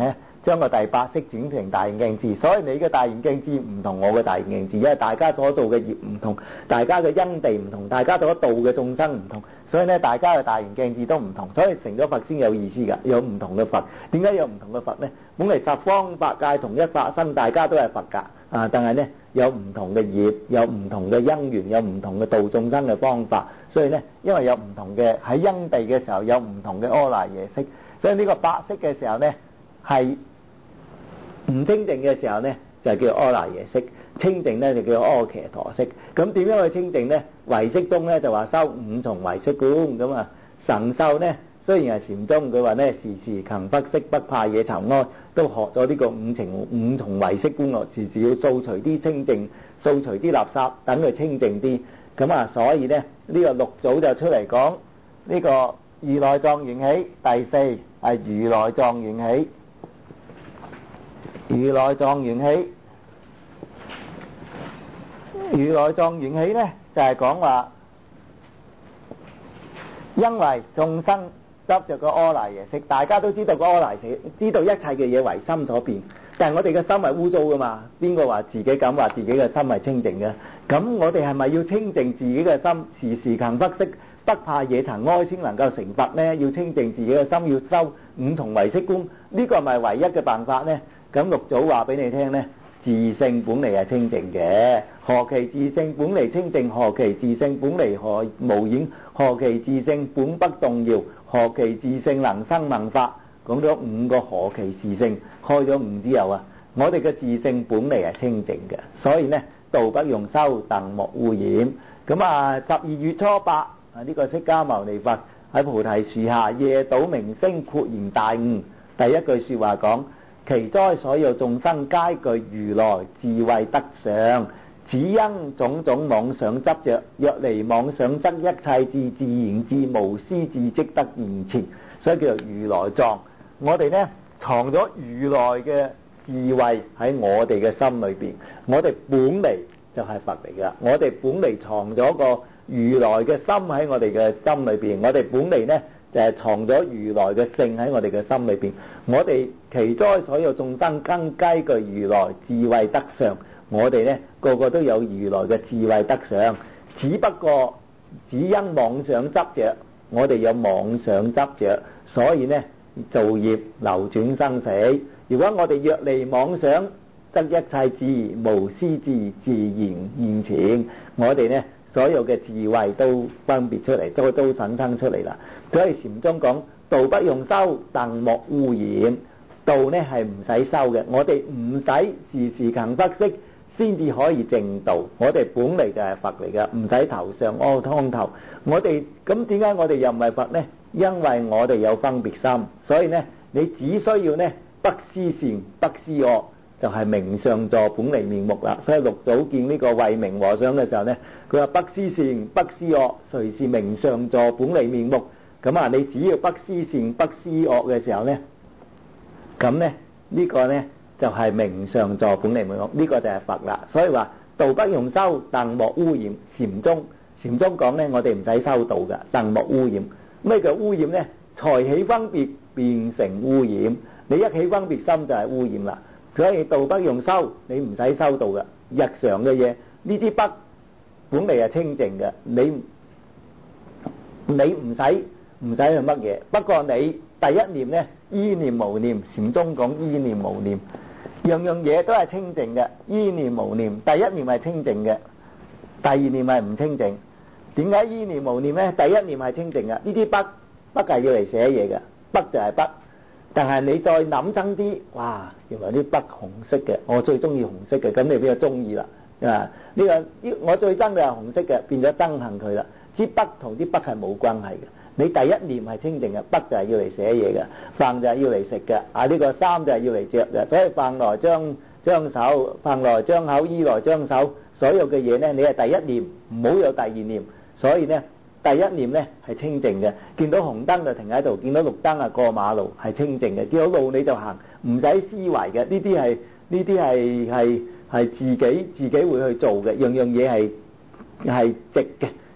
將個第八識轉成大圓鏡智。所以你嘅大圓鏡智唔同我嘅大圓鏡智，因為大家所做嘅業唔同，大家嘅因地唔同，大家所度嘅眾生唔同，所以咧大家嘅大圓鏡智都唔同，所以成咗佛先有意思㗎。有唔同嘅佛，點解有唔同嘅佛呢？本嚟十方法界同一法身，大家都係佛㗎啊！但係呢，有唔同嘅業，有唔同嘅因緣，有唔同嘅度眾生嘅方法，所以呢，因為有唔同嘅喺因地嘅時候有唔同嘅阿賴耶識，所以呢個八識嘅時候呢，係唔清淨嘅時候呢，就叫阿賴耶識，清淨呢就叫阿耨陀識。咁點樣去清淨呢？唯識中呢就話修五重唯識觀咁啊。神秀呢雖然係禪宗，佢話呢時時勤拂拭，不怕惹塵埃，都學咗呢個五重五重唯識觀咯，時時要掃除啲清淨，掃除啲垃圾，等佢清淨啲。咁啊，所以呢，呢、這個六祖就出嚟講呢個如來藏緣起，第四係如來藏緣起。如來藏緣起，如來藏緣起呢就係講話，因為眾生執着個阿賴耶識，大家都知道個阿賴耶識，知道一切嘅嘢為心所變，但係我哋嘅心係污糟噶嘛？邊個話自己敢話自己嘅心係清淨嘅？咁我哋係咪要清淨自己嘅心，時時勤拂拭，不怕惹塵埃，先能夠成佛呢？要清淨自己嘅心，要修五重唯識觀，呢個係咪唯一嘅辦法呢？咁六祖話俾你聽呢，自性本嚟係清淨嘅，何其自性本嚟清淨，何其自性本嚟何無染，何其自性本不動搖，何其自性能生萬法。講咗五個何其自性，開咗悟之後啊，我哋嘅自性本嚟係清淨嘅，所以呢，道不用修，鄧莫污染。咁啊，十二月初八啊，呢個釋迦牟尼佛喺菩提樹下夜睹明星，豁然大悟。第一句說話講，其哉所有眾生皆具如來智慧德相，只因種種妄想執着，若離妄想則一切智自然智無師智即得現前，所以叫做如來藏。我哋呢藏咗如來嘅智慧喺我哋嘅心裏邊，我哋本嚟就係佛嚟噶，我哋本嚟藏咗個如來嘅心喺我哋嘅心裏邊，我哋本嚟呢就係藏咗如來嘅性喺我哋嘅心裏邊。我哋其哉所有眾生更皆具如來智慧德相，我哋呢個個都有如來嘅智慧德相，只不過只因妄想執着，我哋有妄想執着，所以呢造業流轉生死。如果我哋若離妄想，則一切智無師智自然現前，我哋呢所有嘅智慧都分別出嚟，都都產生出嚟啦。所以禪宗講道不用修，鄧莫污染。道呢係唔使修嘅，我哋唔使時時勤拂拭先至可以證道。我哋本嚟就係佛嚟嘅，唔使頭上阿湯頭。我哋咁點解我哋又唔係佛呢？因為我哋有分別心，所以呢你只需要呢不思善不思惡，就係明上座本嚟面目啦。所以六祖見呢個慧明和尚嘅時候呢，佢話不思善不思惡，誰是明上座本嚟面目？咁啊，你只要不思善不思惡嘅時候呢，咁呢呢個呢就係明上座本嚟面目，呢個就係佛啦。所以話道不用修，鄧莫污染。禪宗禪宗講呢，我哋唔使修道嘅，鄧莫污染。咩叫污染呢？才起分別變成污染，你一起分別心就係污染啦。所以道不用修，你唔使修道嘅，日常嘅嘢，呢支筆本嚟係清淨嘅，你你唔使唔使去乜嘢。不過你第一念呢，依念無念，禪宗講依念無念，樣樣嘢都係清淨嘅，依念無念。第一念係清淨嘅，第二念係唔清淨。點解依念無念呢？第一念係清淨嘅，呢啲筆筆係要嚟寫嘢嘅，筆就係筆。但係你再諗真啲，哇！原來啲筆紅色嘅，我最中意紅色嘅，咁你比較中意啦。啊，呢個我最憎嘅係紅色嘅，變咗憎恨佢啦。支筆同啲筆係冇關係嘅。你第一念係清淨嘅，筆就係要嚟寫嘢嘅，飯就係要嚟食嘅，啊呢個衫就係要嚟着嘅。所以飯來張張手，飯來張口，衣來張手，所有嘅嘢呢，你係第一念，唔好有第二念。所以呢，第一念呢係清淨嘅，見到紅燈就停喺度，見到綠燈啊過馬路係清淨嘅，見到路你就行，唔使思維嘅。呢啲係呢啲係係係自己自己會去做嘅，樣樣嘢係係直嘅。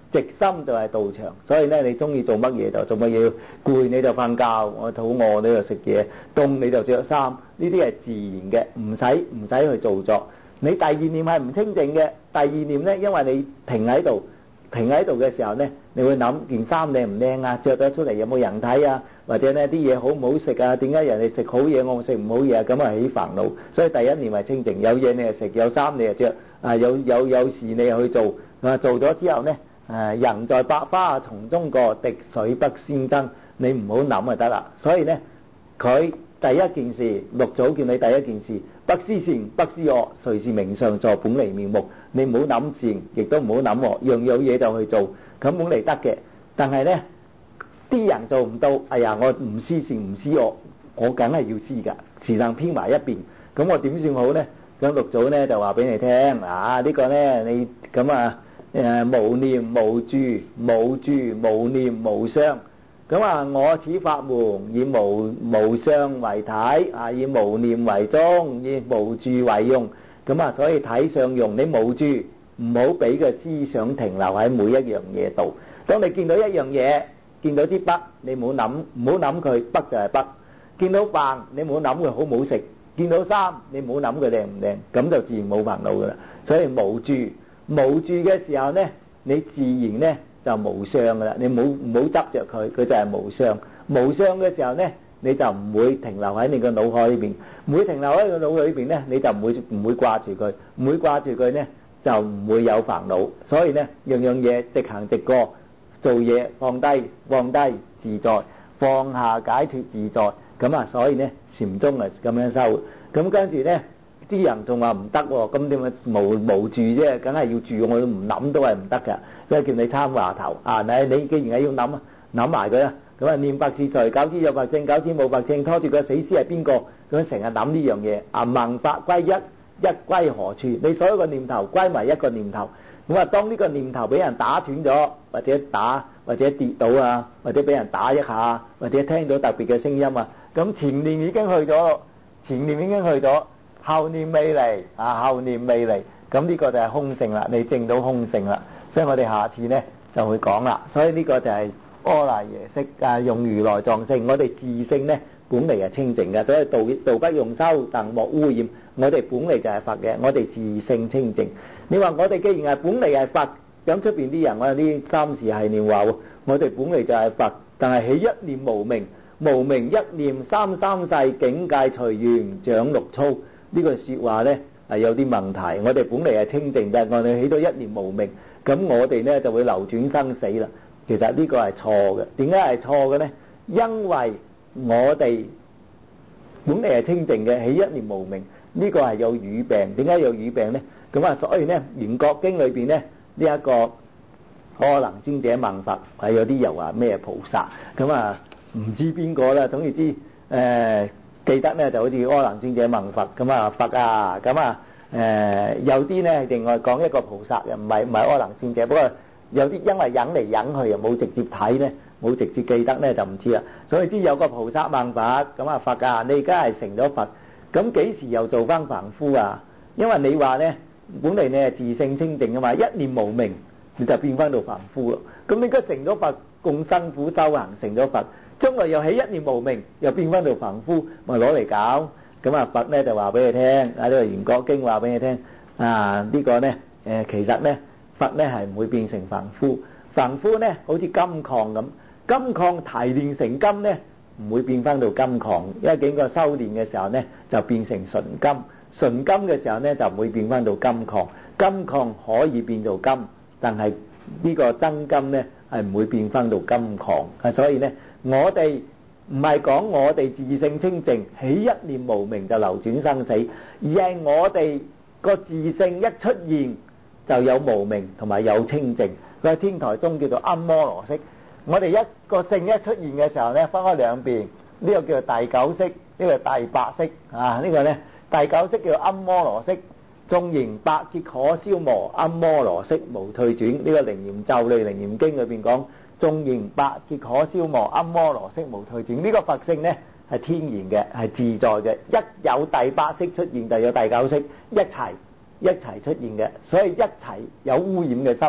直心就係道場。所以咧，你中意做乜嘢就做乜嘢，攰你就瞓覺，我肚餓你就食嘢，凍你就着衫，呢啲係自然嘅，唔使唔使去做作。你第二念係唔清淨嘅，第二念咧，因為你停喺度，停喺度嘅時候咧，你會諗件衫靚唔靚啊，着咗出嚟有冇人睇啊，或者呢啲嘢好唔好食啊？點解人哋食好嘢我食唔好嘢啊？咁啊起煩惱。所以第一念係清淨，有嘢你就食，有衫你就着，啊有有有事你就去做，啊做咗之後咧，誒人在百花叢中過，滴水不沾爭，你唔好諗就得啦。所以咧，佢第一件事，六祖叫你第一件事，不思善不思惡，誰是明上座本嚟面目。你唔好諗善，亦都唔好諗惡，樣有嘢就去做，咁本嚟得嘅。但係咧，啲人做唔到，哎呀，我唔思善唔思惡，我梗係要思㗎，時常偏埋一邊，咁我點算好咧？咁六祖咧就話俾你聽，啊呢個咧你咁啊誒無念無住無住無念無相。咁啊，我此法門以無無相為體，啊以無念為宗，以無住為用。咁啊，所以體相用，你無住，唔好俾個思想停留喺每一樣嘢度。當你見到一樣嘢，見到支筆，你唔好諗，唔好諗佢筆就係筆。見到飯，你唔好諗佢好唔好食。見到衫，你唔好諗佢靚唔靚，咁就自然冇煩惱噶啦。所以無住，無住嘅時候呢，你自然呢就無相噶啦。你冇唔好執着佢，佢就係無相。無相嘅時候呢，你就唔會停留喺你個腦海裏邊，唔會停留喺個腦裏邊呢，你就唔會唔會掛住佢，唔會掛住佢呢，就唔會有煩惱。所以呢，樣樣嘢直行直過，做嘢放低放低自在，放下解脫自在。咁啊，所以呢，禪宗係咁樣修。咁跟住呢，啲人仲話唔得喎，咁點解無無住啫？梗係要住，我都唔諗都係唔得㗎。所以叫你參話頭啊！你你既然係要諗啊，諗埋佢啦。咁啊，念佛是誰？九次有佛性，九次冇佛性，拖住個死屍係邊個？咁成日諗呢樣嘢啊！萬法歸一，一歸何處？你所有個念頭歸埋一個念頭。咁啊，當呢個念頭俾人打斷咗，或者打，或者跌倒啊，或者俾人打一下，或者聽到特別嘅聲音啊，咁前念已經去咗，前念已經去咗，後念未嚟啊，後念未嚟，咁呢個就係空性啦，你證到空性啦。所以我哋下次呢就會講啦。所以呢個就係阿賴耶識啊，用如來藏性。我哋自性呢本嚟係清淨嘅，所以道道不用修，鄧莫污染。我哋本嚟就係佛嘅，我哋自性清淨。你話我哋既然係本嚟係佛，咁出邊啲人我有啲三時係念話喎，我哋本嚟就係佛，但係起一念無明，無明一念三三世境界隨緣長六粗。呢句説話呢係有啲問題。我哋本嚟係清淨，但係我哋起到一念無明，咁我哋呢就會流轉生死啦。其實呢個係錯嘅。點解係錯嘅呢？因為我哋本嚟係清淨嘅，起一念無明，呢個係有語病。點解有語病呢？咁啊，所以呢，《圓覺經》裏邊呢，呢一個阿能尊者問佛，係有啲又話咩菩薩，咁啊唔知邊個啦。總之誒、呃、記得呢就好似阿能尊者問佛，咁啊佛啊，咁啊誒有啲呢另外講一個菩薩嘅，唔係唔係阿能尊者，不過有啲因為忍嚟忍去又冇直接睇呢，冇直接記得呢，就唔知啦。所以知有個菩薩問佛，咁啊佛啊，你而家係成咗佛，咁幾時又做翻凡夫啊？因為你話呢。本嚟你係自性清淨嘅嘛，一念無明你就變翻到凡夫咯。咁你而家成咗佛，咁辛苦修行成咗佛，將來又起一念無明，又變翻到凡夫，咪攞嚟搞。咁啊佛呢就話俾你聽，啊呢個《圓覺經》話俾你聽，啊呢個呢誒其實呢佛呢係唔會變成凡夫，凡夫呢好似金礦咁，金礦提煉成金呢唔會變翻到金礦，因為經過修煉嘅時候呢就變成純金。純金嘅時候呢，就唔會變翻到金礦，金礦可以變到金，但係呢個真金呢係唔會變翻到金礦。啊，所以呢，我哋唔係講我哋自性清淨，起一念無明就流轉生死，而係我哋個自性一出現就有無明同埋有清淨。佢喺天台宗叫做庵摩羅識。我哋一個性一出現嘅時候呢，分開兩邊，呢個叫做第九識，呢個第八識啊，呢個呢。第九識叫庵摩羅識，縱形百劫可消磨，庵摩羅識無退轉。呢、這個《楞嚴咒裏楞嚴經》裏邊講，縱形百劫可消磨，庵摩羅識無退轉。呢、這個佛性呢係天然嘅，係自在嘅。一有第八識出現，就有第九識一齊一齊出現嘅，所以一齊有污染嘅心，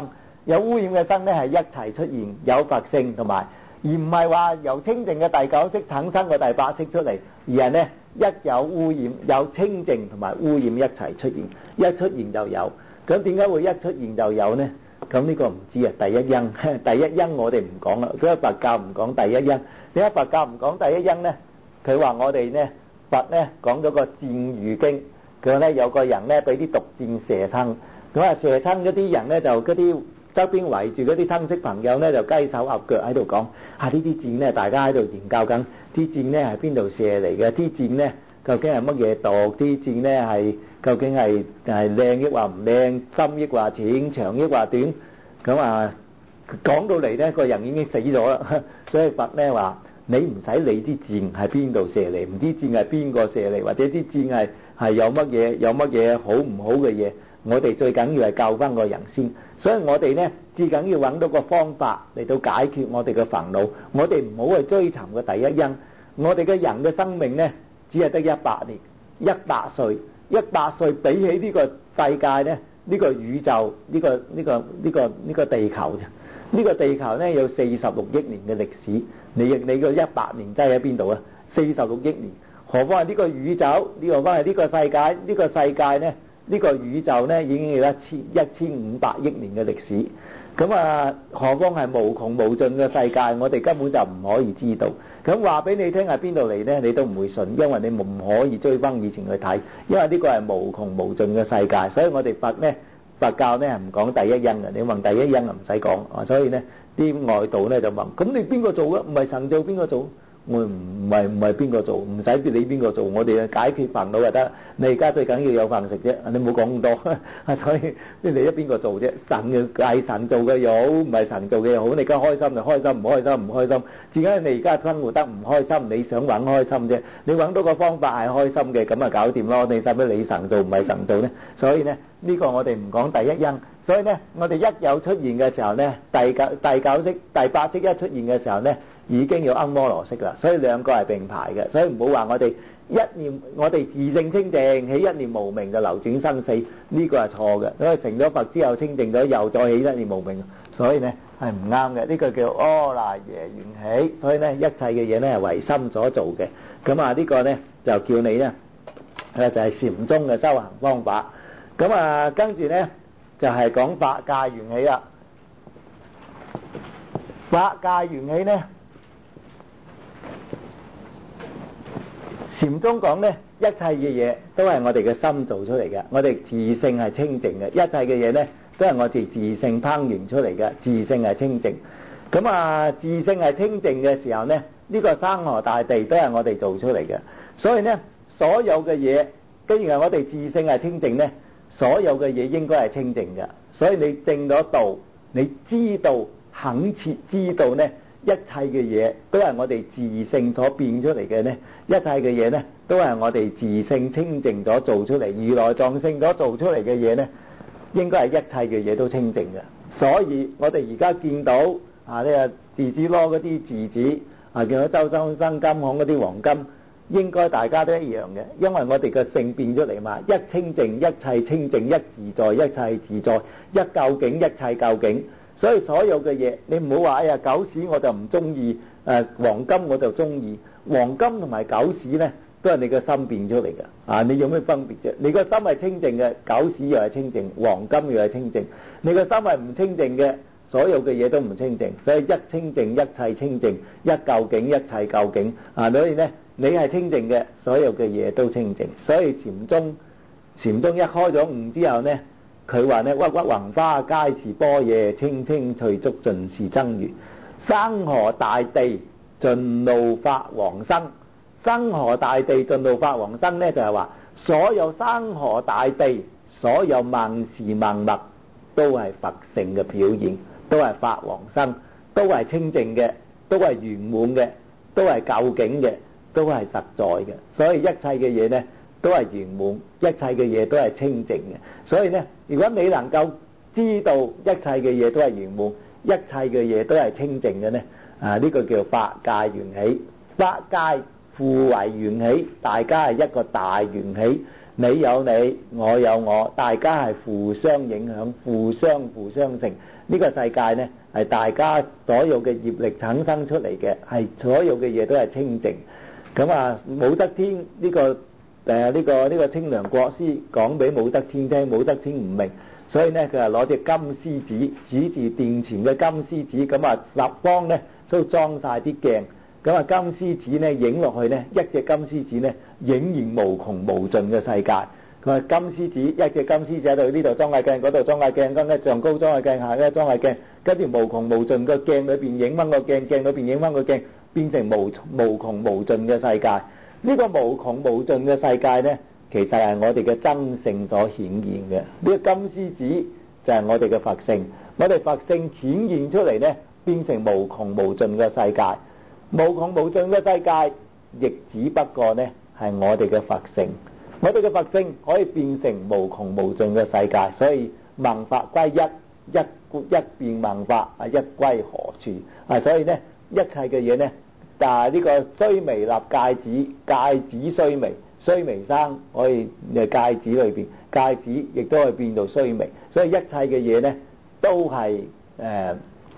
有污染嘅生咧係一齊出現，有佛性同埋，而唔係話由清淨嘅第九識產生個第八識出嚟，而係咧一有污染有清淨同埋污染一齊出現，一出現就有。咁點解會一出現就有呢？咁呢個唔知啊，第一因，第一因我哋唔講啦，因為佛教唔講第一因。點解佛教唔講第一因呢？佢話我哋呢佛呢講咗個箭喻經，佢話呢有個人呢俾啲毒箭射親，咁啊射親嗰啲人呢就嗰啲周邊圍住嗰啲親戚朋友呢就雞手鴨腳喺度講，啊呢啲箭呢大家喺度研究緊，啲箭呢係邊度射嚟嘅？啲箭呢究竟係乜嘢毒？啲箭呢係究竟係係靚抑或唔靚，深抑或淺，長抑或短？咁啊講到嚟呢個人已經死咗啦，所以佛呢話你唔使理啲箭係邊度射嚟，唔知箭係邊個射嚟，或者啲箭係係有乜嘢有乜嘢好唔好嘅嘢，我哋最緊要係救翻個人先。所以我哋呢至緊要揾到個方法嚟到解決我哋嘅煩惱，我哋唔好去追尋個第一因。我哋嘅人嘅生命呢只係得一百年，一百歲，一百歲比起呢個世界呢，呢個宇宙，呢個呢個呢個呢個地球啫。呢個地球呢有四十六億年嘅歷史，你你個一百年擠喺邊度啊？四十六億年，何況係呢個宇宙？呢個何況係呢個世界？呢個世界呢？呢個宇宙呢已經有一千一千五百億年嘅歷史，咁啊，何況係無窮無盡嘅世界，我哋根本就唔可以知道。咁話俾你聽係邊度嚟呢？你都唔會信，因為你唔可以追翻以前去睇，因為呢個係無窮無盡嘅世界。所以我哋佛呢，佛教呢係唔講第一因嘅，你問第一因啊唔使講。所以呢啲外道呢就問：咁你邊個做嘅？唔係神做，邊個做？我唔係唔係邊個做，唔使理邊個做，我哋解決煩惱就得。你而家最緊要有飯食啫，你唔好講咁多。所以你哋一邊個做啫？神嘅係神做嘅又好，唔係神做嘅又好。你而家開心就開心，唔開心唔開心。至緊你而家生活得唔開心，你想揾開心啫。你揾到個方法係開心嘅，咁啊搞掂咯。你使乜理神做唔係神做呢？所以呢呢個我哋唔講第一因。所以呢我哋一有出現嘅時候呢，第九第九識第八識一出現嘅時候呢，已經有啱摩羅識啦，所以兩個係並排嘅，所以唔好話我哋一念我哋自性清淨，起一念無明就流轉生死，呢個係錯嘅。所以成咗佛之後清淨咗，又再起一念無明，所以呢係唔啱嘅。呢個叫阿賴耶緣起，所以呢一切嘅嘢呢係唯心所做嘅。咁啊呢個呢就叫你呢就係禪宗嘅修行方法。咁啊跟住呢就係講法界緣起啦。法界緣起呢，禪宗講呢，一切嘅嘢都係我哋嘅心做出嚟嘅，我哋自性係清淨嘅，一切嘅嘢呢都係我哋自性烹飪出嚟嘅，自性係清淨。咁啊，自性係清淨嘅時候呢，呢個山河大地都係我哋做出嚟嘅，所以呢，所有嘅嘢，既然係我哋自性係清淨呢，所有嘅嘢應該係清淨嘅。所以你證咗道，你知道肯切知道呢，一切嘅嘢都係我哋自性所變出嚟嘅呢，一切嘅嘢呢都係我哋自性清淨咗做出嚟，如來藏性所做出嚟嘅嘢呢，應該係一切嘅嘢都清淨嘅。所以我哋而家見到啊呢個字子羅嗰啲字子啊，見到周生生金行嗰啲黃金，應該大家都一樣嘅，因為我哋嘅性變出嚟嘛，一清淨一切清淨，一自在一切自在，一究竟一切究竟。所以所有嘅嘢，你唔好話哎呀狗屎我就唔中意，誒黃金我就中意。黃金同埋狗屎呢，都係你個心變出嚟嘅。啊，你有咩分別啫？你個心係清淨嘅，狗屎又係清淨，黃金又係清淨。你個心係唔清淨嘅，所有嘅嘢都唔清淨。所以一清淨一切清淨，一究竟一切究竟。啊，所以呢，你係清淨嘅，所有嘅嘢都清淨。所以禪宗禪宗一開咗悟之後呢，佢話呢，鬱鬱宏花皆是般若，清清翠竹盡是真如。山河大地盡露法王身。山河大地盡露法王身呢，就係話所有山河大地，所有萬事萬物都係佛性嘅表現，都係法王身，都係清淨嘅，都係圓滿嘅，都係究竟嘅，都係實在嘅。所以一切嘅嘢呢都係圓滿，一切嘅嘢都係清淨嘅。所以呢，如果你能夠知道一切嘅嘢都係圓滿，一切嘅嘢都係清淨嘅呢，啊呢個叫法界緣起。法界互為緣起，大家係一個大緣起，你有你，我有我，大家係互相影響，互相互相成， 呢個世界呢係大家所有嘅業力產生出嚟嘅，係所有嘅嘢都係清淨。咁啊，武則天呢個誒呢個呢個清涼國師講俾武則天聽，武則天唔明，所以呢佢係攞隻金獅子指住殿前嘅金獅子，咁啊立方呢都裝晒啲鏡，咁啊金獅子呢影落去呢，一隻金獅子呢影現無窮無盡嘅世界。佢話金獅子一隻金獅子喺度，呢度裝下鏡，嗰度裝下鏡，跟住上高裝下鏡，下咧裝下鏡，跟住無窮無盡個鏡裏邊影翻個鏡，鏡裏邊影翻個鏡，變成無無窮無盡嘅世界。呢個無窮無盡嘅世界呢，其實係我哋嘅真性所顯現嘅。呢個金獅子就係我哋嘅佛性，我哋佛性顯現出嚟呢，變成無窮無盡嘅世界。無窮無盡嘅世界，亦只不過呢係我哋嘅佛性。我哋嘅佛性可以變成無窮無盡嘅世界，所以萬法歸一，一一變萬法啊，一歸何處啊？所以呢，一切嘅嘢呢，但係呢個須彌立芥子，芥子須彌，須彌山可以誒芥子裏邊，芥子亦都可以變到須彌，所以一切嘅嘢呢，都係誒、呃、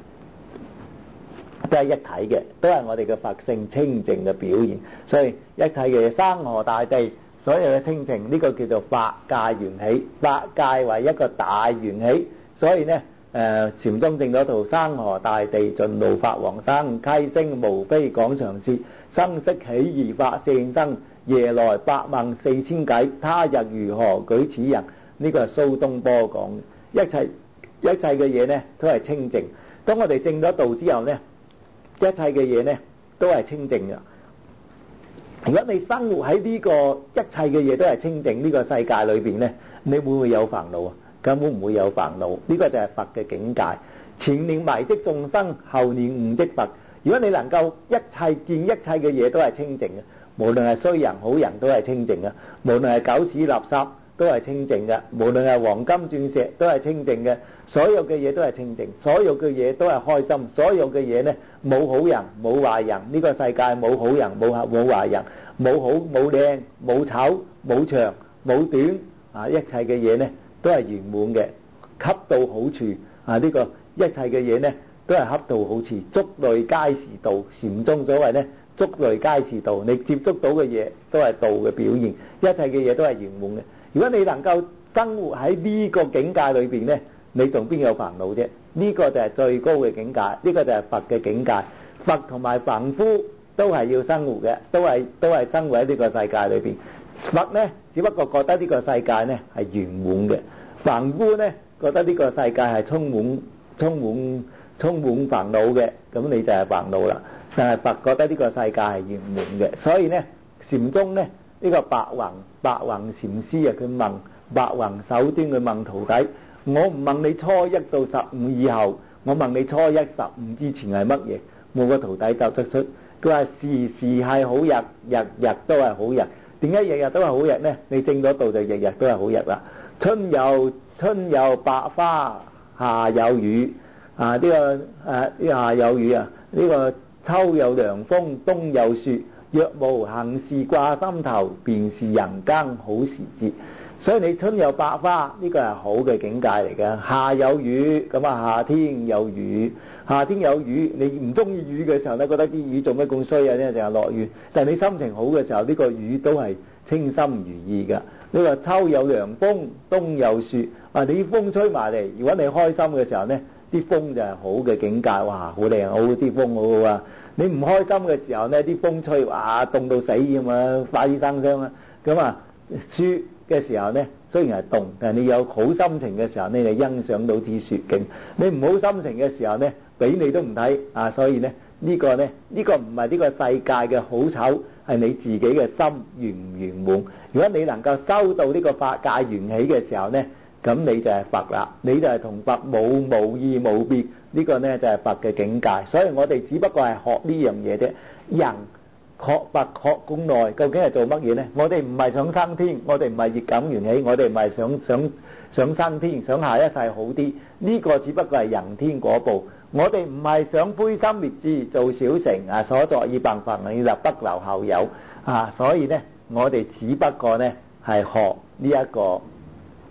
都係一體嘅，都係我哋嘅佛性清淨嘅表現。所以一切嘅嘢，山河大地，所有嘅清淨，呢、這個叫做法界緣起，法界為一個大緣起，所以呢誒禪宗正嗰度，山河大地盡露法王身，溪聲無非講長舌，生息起疑法現身，夜來百問四千偈，他日如何舉此人？呢、這個係蘇東坡講嘅。一切一切嘅嘢呢都係清淨。當我哋證咗道之後呢，一切嘅嘢呢都係清淨嘅。如果你生活喺呢個一切嘅嘢都係清淨呢個世界裏邊呢，你會唔會有煩惱啊？根本唔會有煩惱。呢個就係佛嘅境界。前念迷即眾生，後念悟即佛。如果你能夠一切見一切嘅嘢都係清淨嘅，無論係衰人好人都係清淨嘅，無論係狗屎垃圾都係清淨嘅，無論係黃金鑽石都係清淨嘅，所有嘅嘢都係清淨，所有嘅嘢都係開心，所有嘅嘢呢冇好人冇壞人，呢個世界冇好人冇冇壞人，冇好冇靚冇醜冇長冇短啊！一切嘅嘢呢都係圓滿嘅，恰到好處啊！呢個一切嘅嘢呢都係恰到好處，觸類皆是道。禪宗所謂呢，觸類皆是道，你接觸到嘅嘢都係道嘅表現，一切嘅嘢都係圓滿嘅。如果你能夠生活喺呢個境界裏邊呢，你仲邊有煩惱啫？呢個就係最高嘅境界，呢個就係佛嘅境界。佛同埋凡夫都係要生活嘅，都係都係生活喺呢個世界裏邊。佛呢只不過覺得呢個世界呢係圓滿嘅，凡夫呢覺得呢個世界係充滿充滿充滿煩惱嘅，咁你就係煩惱啦。但係佛覺得呢個世界係圓滿嘅，所以呢禪宗呢呢個白雲白雲禪師啊，佢問白雲首端佢問徒弟：我唔問你初一到十五以後，我問你初一十五之前係乜嘢？我個徒弟答得出，佢話時時係好日，日日都係好日。點解日日都係好日呢？你證咗道就日日都係好日啦。春有春有百花，夏有雨啊！呢、這個誒呢夏有雨啊，呢、這個秋有涼風，冬有雪。若無行事掛心頭，便是人間好時節。所以你春有百花，呢個係好嘅境界嚟嘅。夏有雨，咁啊夏天有雨，夏天有雨，你唔中意雨嘅時候咧，覺得啲雨做咩咁衰啊？呢就係落雨。但係你心情好嘅時候，呢個雨都係清心如意㗎。呢個秋有涼風，冬有雪。啊，你風吹埋嚟，如果你開心嘅時候呢，啲風就係好嘅境界。哇，好靚，好啲風好好啊！你唔開心嘅時候呢，啲風吹，哇，凍到死咁啊，花衣生傷啊！咁啊，雪嘅時候呢，雖然係凍，但係你有好心情嘅時候呢，你欣賞到啲雪景。你唔好心情嘅時候呢，俾你都唔睇啊！所以呢，呢個呢，呢個唔係呢個世界嘅好醜，係你自己嘅心圓唔圓滿。如果你能夠收到呢個法界緣起嘅時候呢，咁你就係佛啦，你就係同佛冇無異無別。呢個呢就係佛嘅境界，所以我哋只不過係學呢樣嘢啫。人學佛學咁耐，究竟係做乜嘢呢？我哋唔係想生天，我哋唔係業感緣起，我哋唔係想想想生天，想下一世好啲。呢個只不過係人天果報。我哋唔係想灰心滅智做小乘啊，所作已辦法，你就不留後有啊。所以呢，我哋只不過呢係學呢一個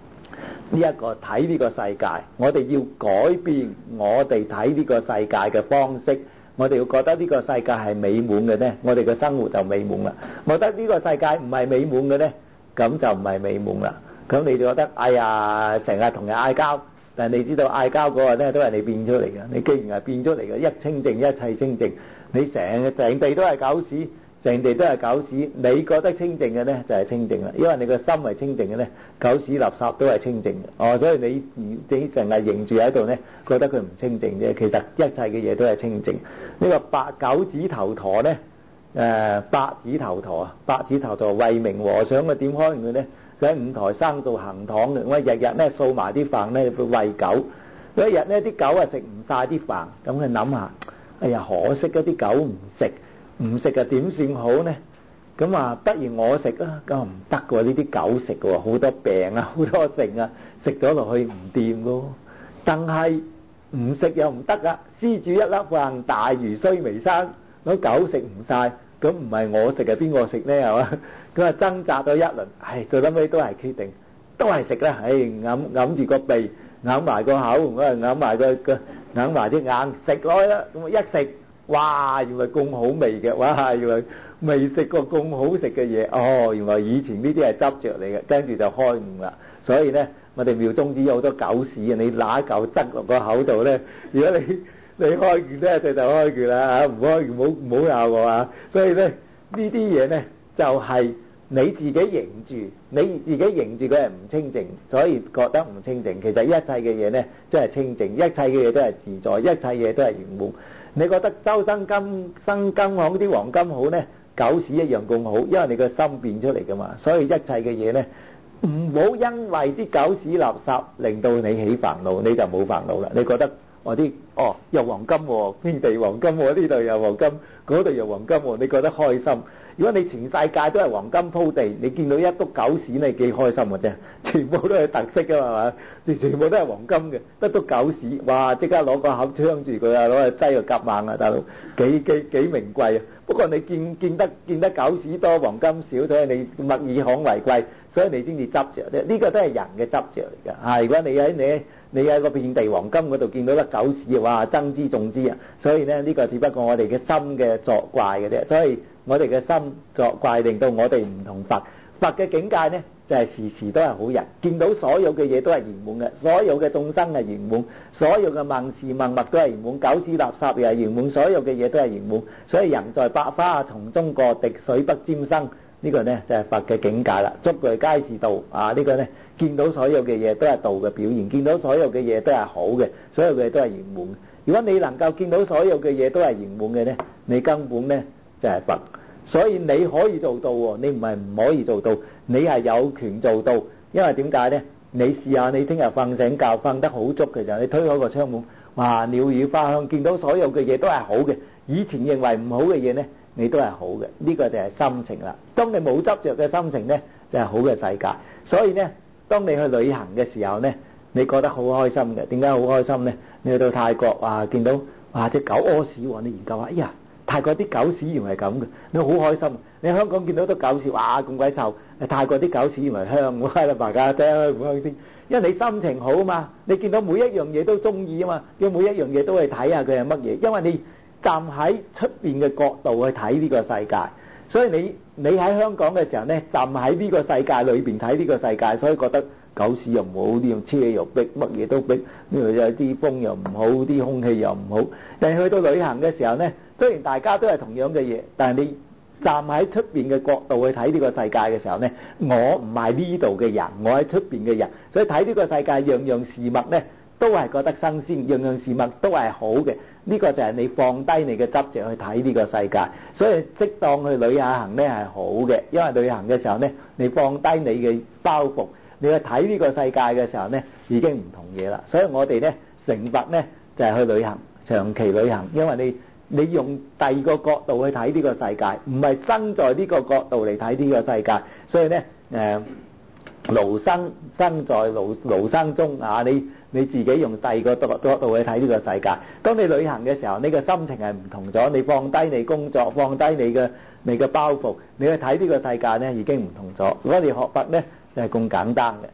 呢一個睇呢個世界，我哋要改變我哋睇呢個世界嘅方式。我哋要覺得呢個世界係美滿嘅呢，我哋嘅生活就美滿啦。我覺得呢個世界唔係美滿嘅呢，咁就唔係美滿啦。咁你就覺得哎呀，成日同人嗌交，但係你知道嗌交嗰個呢都係你變出嚟嘅。你既然係變出嚟嘅，一清淨一切清淨，你成成地都係狗屎，成地都係狗屎，你覺得清淨嘅呢就係清淨啦。因為你個心係清淨嘅呢，狗屎垃圾都係清淨嘅。哦，所以你你成日認住喺度呢，覺得佢唔清淨啫。其實一切嘅嘢都係清淨。呢個八九指頭陀呢，誒八指頭陀啊，八指頭陀慧明和尚嘅點開佢呢？佢喺五台山度行堂嘅，我日日呢掃埋啲飯呢去餵狗。有一日呢啲狗啊食唔晒啲飯，咁佢諗下，哎呀可惜嗰啲狗唔食，唔食啊點算好呢？咁啊，不如我食啦，咁唔得嘅喎，呢啲狗食嘅喎，好多病啊，好多症啊，食咗落去唔掂嘅喎。但係唔食又唔得噶，施主一粒飯大如須彌山，嗰狗食唔晒，咁唔係我食係邊個食呢？係嘛？咁啊掙扎咗一輪，唉，最尾都係決定，都係食啦。唉，揞揞住個鼻，揞埋個口，我啊揞埋個個揞埋啲眼，食落去啦。咁啊一食，哇！原來咁好味嘅，哇！原來未食過咁好食嘅嘢，哦！原來以前呢啲係執着嚟嘅，跟住就開悟啦。所以呢，我哋廟宗寺有好多狗屎啊！你拿一嚿執落個口度呢，如果你你開完呢，就就開完啦嚇，唔開完唔好唔好鬧我啊！所以呢，呢啲嘢呢，就係、是、你自己認住，你自己認住佢係唔清淨，所以覺得唔清淨。其實一切嘅嘢呢，都係清淨，一切嘅嘢都係自在，一切嘢都係圓滿。你覺得周生金生金行啲黃金好呢？狗屎一樣咁好，因為你個心變出嚟噶嘛。所以一切嘅嘢呢，唔好因為啲狗屎垃圾令到你起煩惱，你就冇煩惱啦。你覺得我啲哦又黃金喎，天地黃金喎，呢度又黃金，嗰度又黃金喎，你覺得開心。如果你全世界都係黃金鋪地，你見到一篤狗屎你幾開心嘅啫，全部都係特色噶嘛，係嘛？你全部都係黃金嘅，一篤狗屎，哇！即刻攞個口槍住佢啊，攞去擠個夾硬啊，大佬幾幾幾名貴啊！不過你見見得見得狗屎多黃金少，所以你物以罕為貴，所以你先至執着啫。呢個都係人嘅執着嚟㗎。啊，如果你喺你你喺個遍地黃金嗰度見到粒狗屎嘅話，憎之重之啊！所以咧呢個只不過我哋嘅心嘅作怪嘅啫。所以我哋嘅心作怪，令到我哋唔同佛。佛嘅境界呢，就係時時都係好人，見到所有嘅嘢都係圓滿嘅，所有嘅眾生係圓滿，所有嘅萬事萬物都係圓滿，狗屎垃圾又係圓滿，所有嘅嘢都係圓滿。所以人在百花叢中過，滴水不沾身。呢個呢就係佛嘅境界啦。觸具皆是道啊！呢個呢見到所有嘅嘢都係道嘅表現，見到所有嘅嘢都係好嘅，所有嘅嘢都係圓滿。如果你能夠見到所有嘅嘢都係圓滿嘅呢，你根本呢就係佛。所以你可以做到喎，你唔係唔可以做到，你係有權做到。因為點解呢？你試下你聽日瞓醒覺瞓得好足嘅時候，你推開個窗門，哇！鳥語花香，見到所有嘅嘢都係好嘅。以前認為唔好嘅嘢呢，你都係好嘅。呢個就係心情啦。當你冇執着嘅心情呢，就係好嘅世界。所以呢，當你去旅行嘅時候呢，你覺得好開心嘅。點解好開心呢？你去到泰國啊，見到哇隻狗屙屎喎，你研究下，哎呀！泰國啲狗屎原來係咁嘅，你好開心。你香港見到啲狗屎，哇咁鬼臭！泰國啲狗屎原來香，我喺度大家聽香先。因為你心情好啊嘛，你見到每一樣嘢都中意啊嘛，要每一樣嘢都去睇下佢係乜嘢。因為你站喺出邊嘅角度去睇呢個世界，所以你你喺香港嘅時候呢，站喺呢個世界裏邊睇呢個世界，所以覺得狗屎又唔好，呢樣車又逼，乜嘢都逼，呢度有啲風又唔好，啲空氣又唔好。但係去到旅行嘅時候呢，雖然大家都係同樣嘅嘢，但係你站喺出邊嘅角度去睇呢個世界嘅時候呢，我唔係呢度嘅人，我喺出邊嘅人，所以睇呢個世界樣樣事物呢都係覺得新鮮，樣樣事物都係好嘅。呢個就係你放低你嘅執着去睇呢個世界，所以適當去旅下行呢係好嘅，因為旅行嘅時候呢，你放低你嘅包袱，你去睇呢個世界嘅時候呢，已經唔同嘢啦。所以我哋呢成佛呢就係去旅行，長期旅行，因為你你用第二個角度去睇呢個世界，唔係生在呢個角度嚟睇呢個世界。所以呢誒勞生生在勞勞生中啊，你你自己用第二個角角度去睇呢個世界。當你旅行嘅時候，你個心情係唔同咗，你放低你工作，放低你嘅你嘅包袱，你去睇呢個世界呢已經唔同咗。如果你學佛呢就係咁簡單嘅。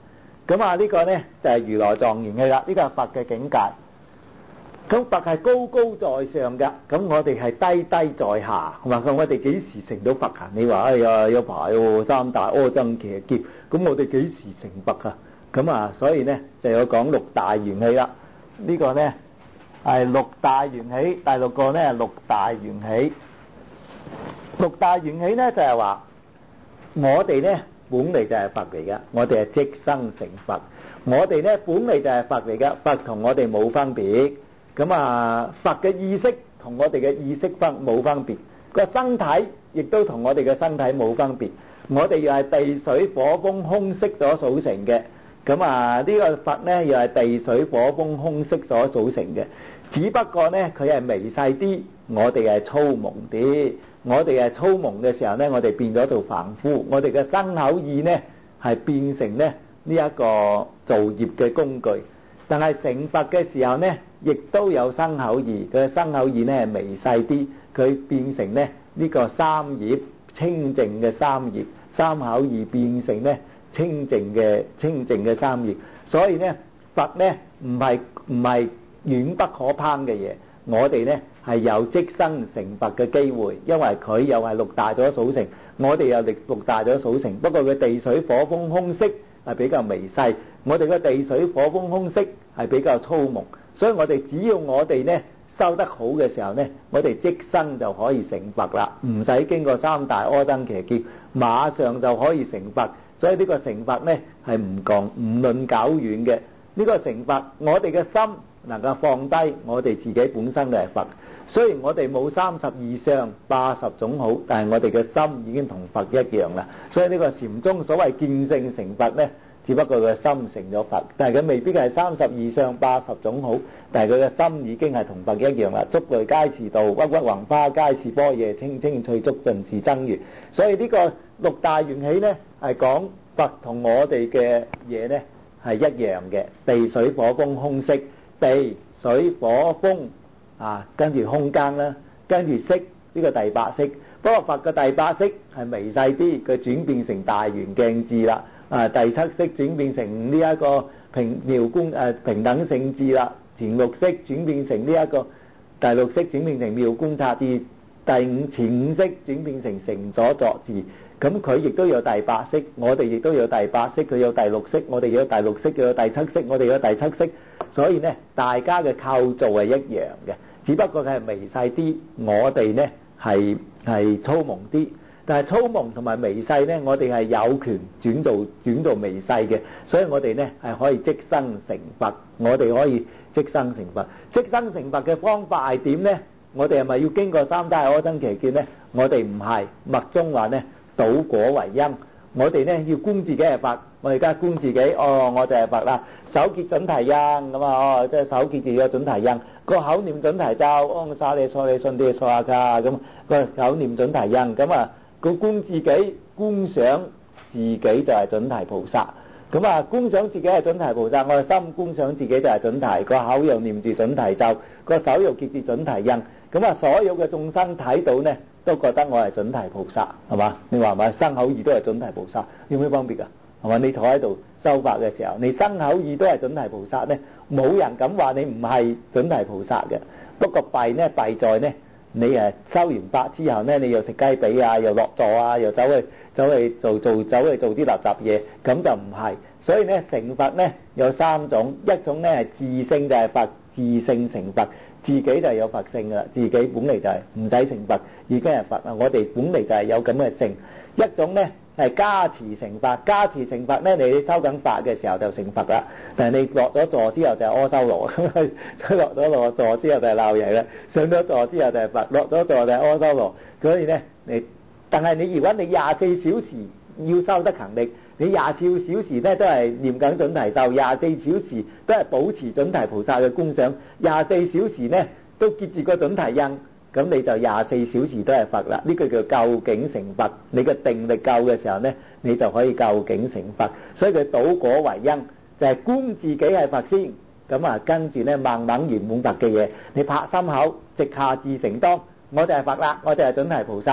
咁啊呢個呢就係如來藏緣起啦，呢個係佛嘅境界。咁佛係高高在上㗎，咁我哋係低低在下，係嘛？咁我哋幾時成到佛啊？你話哎呀有排喎，三大阿僧祇劫，咁我哋幾時成佛啊？咁啊，所以呢就有講六大緣起啦。呢個呢係六大緣起，第六個呢係六大緣起。六大緣起呢就係話我哋呢本嚟就係佛嚟㗎，我哋係即生成佛。我哋呢本嚟就係佛嚟㗎，佛同我哋冇分別。咁啊，佛嘅意識同我哋嘅意識分冇分別，個身體亦都同我哋嘅身體冇分別。我哋又係地水火風空色所組成嘅。咁啊，呢個佛呢又係地水火風空色所組成嘅，只不過呢佢係微細啲，我哋係粗蒙啲。我哋係粗蒙嘅時候呢，我哋變咗做凡夫，我哋嘅身口意呢係變成呢呢一個造業嘅工具。但係成佛嘅時候呢，亦都有身口意，佢嘅身口意呢係微細啲，佢變成呢呢個三業清淨嘅三業，三口意變成呢清淨嘅清淨嘅三業。所以呢佛呢唔係唔係遠不可攀嘅嘢，我哋呢係有即生成佛嘅機會，因為佢又係六大所組成，我哋又六六大所組成，不過佢地水火風空色係比較微細，我哋嘅地水火風空色係比較粗蒙，所以我哋只要我哋呢修得好嘅時候呢，我哋即生就可以成佛啦，唔使經過三大阿僧祇劫，馬上就可以成佛。所以呢個成佛呢係唔講唔論久遠嘅，呢個成佛我哋嘅心能夠放低，我哋自己本身就係佛。雖然我哋冇三十二相八十種好，但係我哋嘅心已經同佛一樣啦。所以呢個禪宗所謂見性成佛呢，只不過佢嘅心成咗佛，但係佢未必係三十二相八十種好，但係佢嘅心已經係同佛一樣啦。觸類皆是道，鬱鬱橫花皆是般若，青青翠竹盡是真如。所以呢個六大緣起呢係講佛同我哋嘅嘢呢係一樣嘅，地水火風空色，地水火風啊，跟住空間啦，跟住色呢個第八識。不過佛嘅第八識係微細啲，佢轉變成大圓鏡智啦。啊，第七識轉變成呢一個平妙觀誒平等性智啦。前六識轉變成呢一個第六識轉變成妙觀察智，第五前五識轉變成成所作智。咁佢亦都有第八識，我哋亦都有第八識，佢有第六識，我哋有第六識，佢有第七識，我哋有第七識。所以呢，大家嘅構造係一樣嘅，只不過佢係微細啲，我哋呢係係粗蒙啲。但係粗蒙同埋微細呢，我哋係有權轉到轉到微細嘅，所以我哋呢係可以即生成佛。我哋可以即生成佛，即生成佛嘅方法係點呢？我哋係咪要經過三大阿僧祇劫呢？我哋唔係，密宗話呢，倒果為因。我哋呢要觀自己係佛，我哋而家觀自己，哦，我就係佛啦。手結準提印咁啊，哦，即係手結住個準提印，個口念準提咒，嗡沙利嗦利順地嗦下卡咁，個口念準提印咁啊。佢觀自己，觀想自己就係準提菩薩。咁啊，觀想自己係準提菩薩，我嘅心觀想自己就係準提，個口又念住準提咒，個手又結住準提印。咁啊，所有嘅眾生睇到呢，都覺得我係準提菩薩，係嘛？你話係咪？身口意都係準提菩薩，有咩分別啊？係嘛？你坐喺度修法嘅時候，你身口意都係準提菩薩呢，冇人敢話你唔係準提菩薩嘅。不過弊呢，弊在呢。你誒修完法之後呢，你又食雞髀啊，又落座啊，又走去走去做做走去做啲垃圾嘢，咁就唔係。所以呢，成佛呢有三種，一種呢係自性就係佛，自性成佛，自己就係有佛性噶啦，自己本嚟就係唔使成佛，已經係佛啦。我哋本嚟就係有咁嘅性。一種呢係加持成佛，加持成佛呢，你修緊法嘅時候就成佛啦。但係你落咗座之後就係阿修羅，落咗落座之後就係鬧人啦，上咗座之後就係佛，落咗座就係阿修羅。所以呢，你但係你如果你廿四小時要修得勤力，你廿四小時呢都係念緊準提咒，廿四小時都係保持準提菩薩嘅觀想，廿四小時呢都結住個準提印。咁你就廿四小時都係佛啦，呢個叫究竟成佛。你嘅定力夠嘅時候呢，你就可以究竟成佛。所以佢倒果為因，就係觀自己係佛先，咁啊跟住呢慢慢圓滿佛嘅嘢，你拍心口，直下自承當，我就係佛啦，我就係準提菩薩。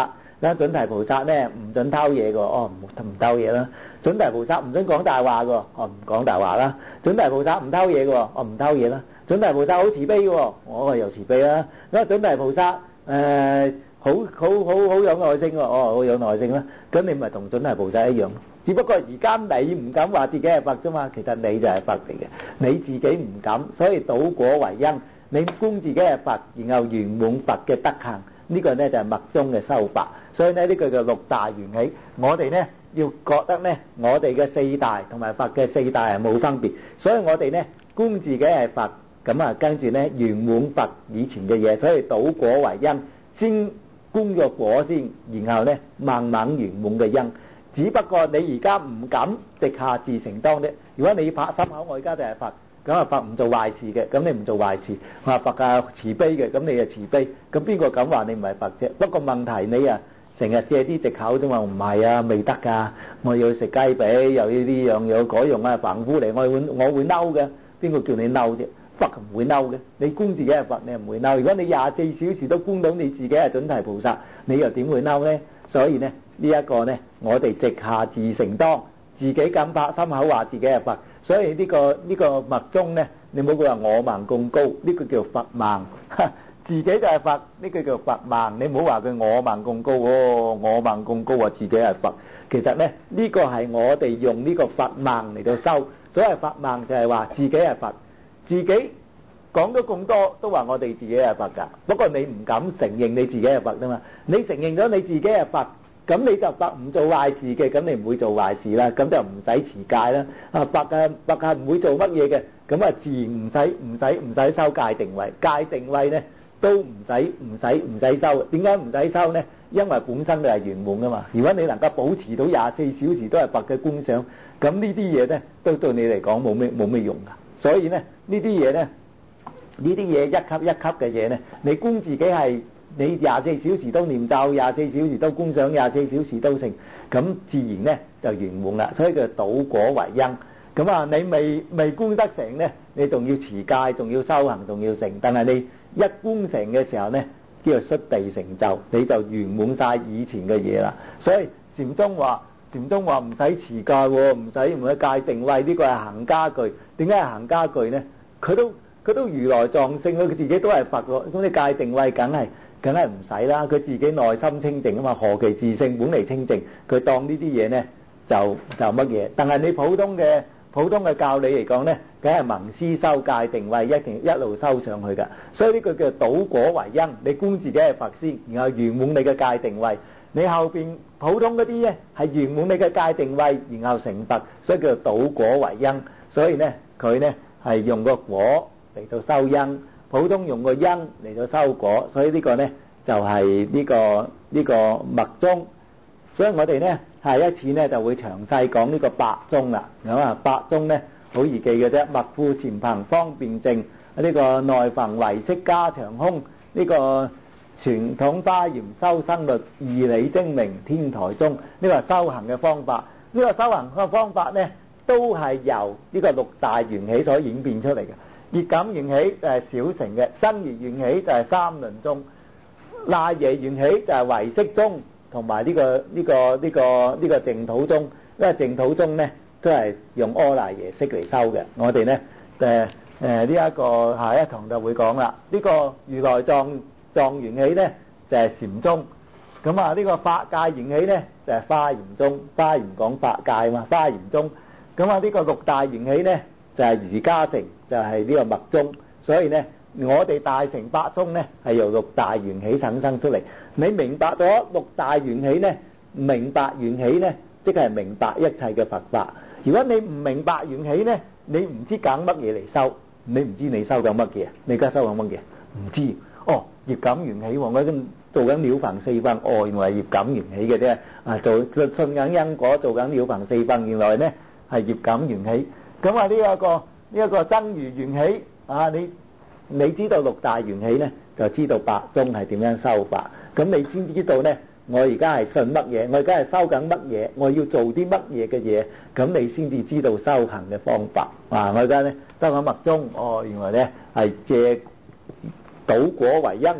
咁準提菩薩咧唔準偷嘢嘅，哦唔唔偷嘢啦。準提菩薩唔準講大話嘅，哦唔講大話啦。準提菩薩唔偷嘢嘅，哦唔偷嘢啦。準提菩薩好慈悲嘅，我又慈悲啦。咁啊準提菩薩誒好好好好有耐性喎，哦好有耐性啦。咁你咪同準提菩薩一樣。只不過而家你唔敢話自己係佛啫嘛，其實你就係佛嚟嘅，你自己唔敢，所以倒果為因，你觀自己係佛，然後圓滿佛嘅德行，呢個呢就係密宗嘅修法。所以呢呢個叫六大緣起，我哋呢要覺得呢我哋嘅四大同埋佛嘅四大係冇分別，所以我哋呢觀自己係佛，咁啊跟住呢圓滿佛以前嘅嘢，所以倒果為因，先觀個果先，然後呢慢慢圓滿嘅因。只不過你而家唔敢直下自成當啫。如果你拍心口，我而家就係佛，咁啊佛唔做壞事嘅，咁你唔做壞事，話佛啊慈悲嘅，咁你就慈悲，咁邊個敢話你唔係佛啫？不過問題你啊成日借啲藉口啫嘛，唔係啊未得㗎，我要食雞髀，又要呢樣又要嗰樣啊，凡夫嚟，我會我會嬲嘅，邊個叫你嬲啫？佛唔會嬲嘅，你觀自己係佛，你唔會嬲。如果你廿四小時都觀到你自己係準提菩薩，你又點會嬲呢？所以呢呢一個呢，我哋直下自成當，自己敢拍心口話自己係佛，所以呢個呢個密宗呢，你唔好講話我盲咁高，呢個叫佛盲，自己就係佛，呢個叫佛盲，你唔好話佢我盲咁高喎，我盲咁高話自己係佛，其實呢呢個係我哋用呢個佛盲嚟到修，所謂佛盲就係話自己係佛，自己講咗咁多都話我哋自己係佛㗎，不過你唔敢承認你自己係佛吖嘛，你承認咗你自己係佛，咁你就佛唔做壞事嘅，咁你唔會做壞事啦，咁就唔使持戒啦。啊佛啊佛係唔會做乜嘢嘅，咁啊自然唔使唔使唔使修戒定慧，戒定慧呢都唔使唔使唔使修。點解唔使修呢？因為本身你係圓滿㗎嘛。如果你能夠保持到廿四小時都係佛嘅觀想，咁呢啲嘢呢都對你嚟講冇咩冇咩用㗎。所以呢呢啲嘢呢呢啲嘢一級一級嘅嘢呢，你觀自己係。你廿四小時都念咒，廿四小時都觀想，廿四小時都成，咁自然呢就圓滿啦。所以叫倒果為因。咁啊，你未未觀得成呢，你仲要持戒，仲要修行，仲要成。但係你一觀成嘅時候呢，叫做xuất地成就，你就圓滿晒以前嘅嘢啦。所以禪宗話，禪宗話唔使持戒喎，唔使唔使戒定慧，呢個係行家具。點解係行家具呢？佢都佢都如來藏性，佢自己都係佛喎，咁你戒定慧梗係。梗係唔使啦，佢自己內心清淨啊嘛，何其自性本嚟清淨，佢當呢啲嘢呢就就乜嘢。但係你普通嘅普通嘅教理嚟講呢，梗係聞思修戒定慧，一定一路修上去㗎。所以呢個叫倒果為因，你觀自己係佛先，然後圓滿你嘅戒定慧。你後邊普通嗰啲呢係圓滿你嘅戒定慧，然後成佛，所以叫做倒果為因。所以呢佢呢係用個果嚟到修因。普通用個因嚟到修果，所以呢個呢就係呢個呢個密宗。所以我哋呢下一次呢就會詳細講呢個八宗啦。咁啊，八宗呢好易記嘅啫，密富禪貧方便淨，呢個內弘唯識加長空，呢個傳統華嚴修生律，義理精明天台宗，呢個係修行嘅方法。呢個修行嘅方法呢都係由呢個六大緣起所演變出嚟嘅。熱感緣起就係小乘嘅，真如緣起就係三輪宗，賴耶緣起就係唯識宗，同埋呢個呢個呢個呢個淨土宗。因為淨土宗呢都係用阿賴耶識嚟修嘅。我哋呢誒誒呢一個下一堂就會講啦。呢個如來藏藏緣起呢就係禪宗。咁啊呢個法界緣起呢就係華嚴宗，華嚴講法界嘛，華嚴宗。咁啊呢個六大緣起呢就係瑜伽乘，就係呢個密宗。所以呢我哋大乘八宗呢係由六大緣起產生出嚟。你明白咗六大緣起呢，明白緣起呢即係明白一切嘅佛法。如果你唔明白緣起呢，你唔知揀乜嘢嚟修，你唔知你修緊乜嘢，你而家修緊乜嘢唔知。哦，業感緣起，我而家做緊了凡四訓，哦原來係業感緣起嘅啫。啊做信緊因果，做緊了凡四訓，原來呢係業感緣起。咁啊呢一個呢一個真如緣起啊，你你知道六大緣起呢，就知道八宗係點樣修法。咁你先知道呢，我而家係信乜嘢，我而家係修緊乜嘢，我要做啲乜嘢嘅嘢，咁你先至知道修行嘅方法。啊，我而家呢修緊密宗，哦原來呢係借倒果為因，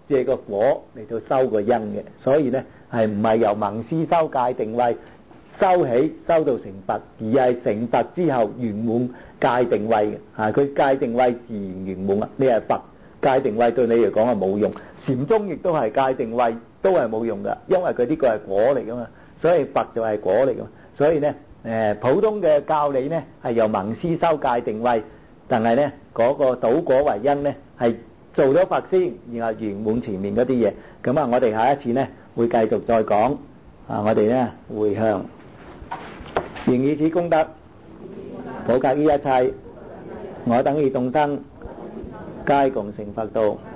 借個果嚟到修個因嘅，所以咧係唔係由萌思修戒定慧修起修到成佛，而係成佛之後圓滿戒定慧嘅嚇，佢戒定慧自然圓滿啦。你係佛，戒定慧對你嚟講係冇用，禪宗亦都係戒定慧都係冇用噶，因為佢呢個係果嚟噶嘛，所以佛就係果嚟噶嘛。所以咧誒普通嘅教理咧係由萌思修戒定慧，但係咧嗰個倒果為因咧係做咗佛先，然後圓滿前面嗰啲嘢。咁啊，我哋下一次咧會繼續再講啊，我哋咧回向。願以此功德，普及於一切，我等與眾生，皆共成佛道。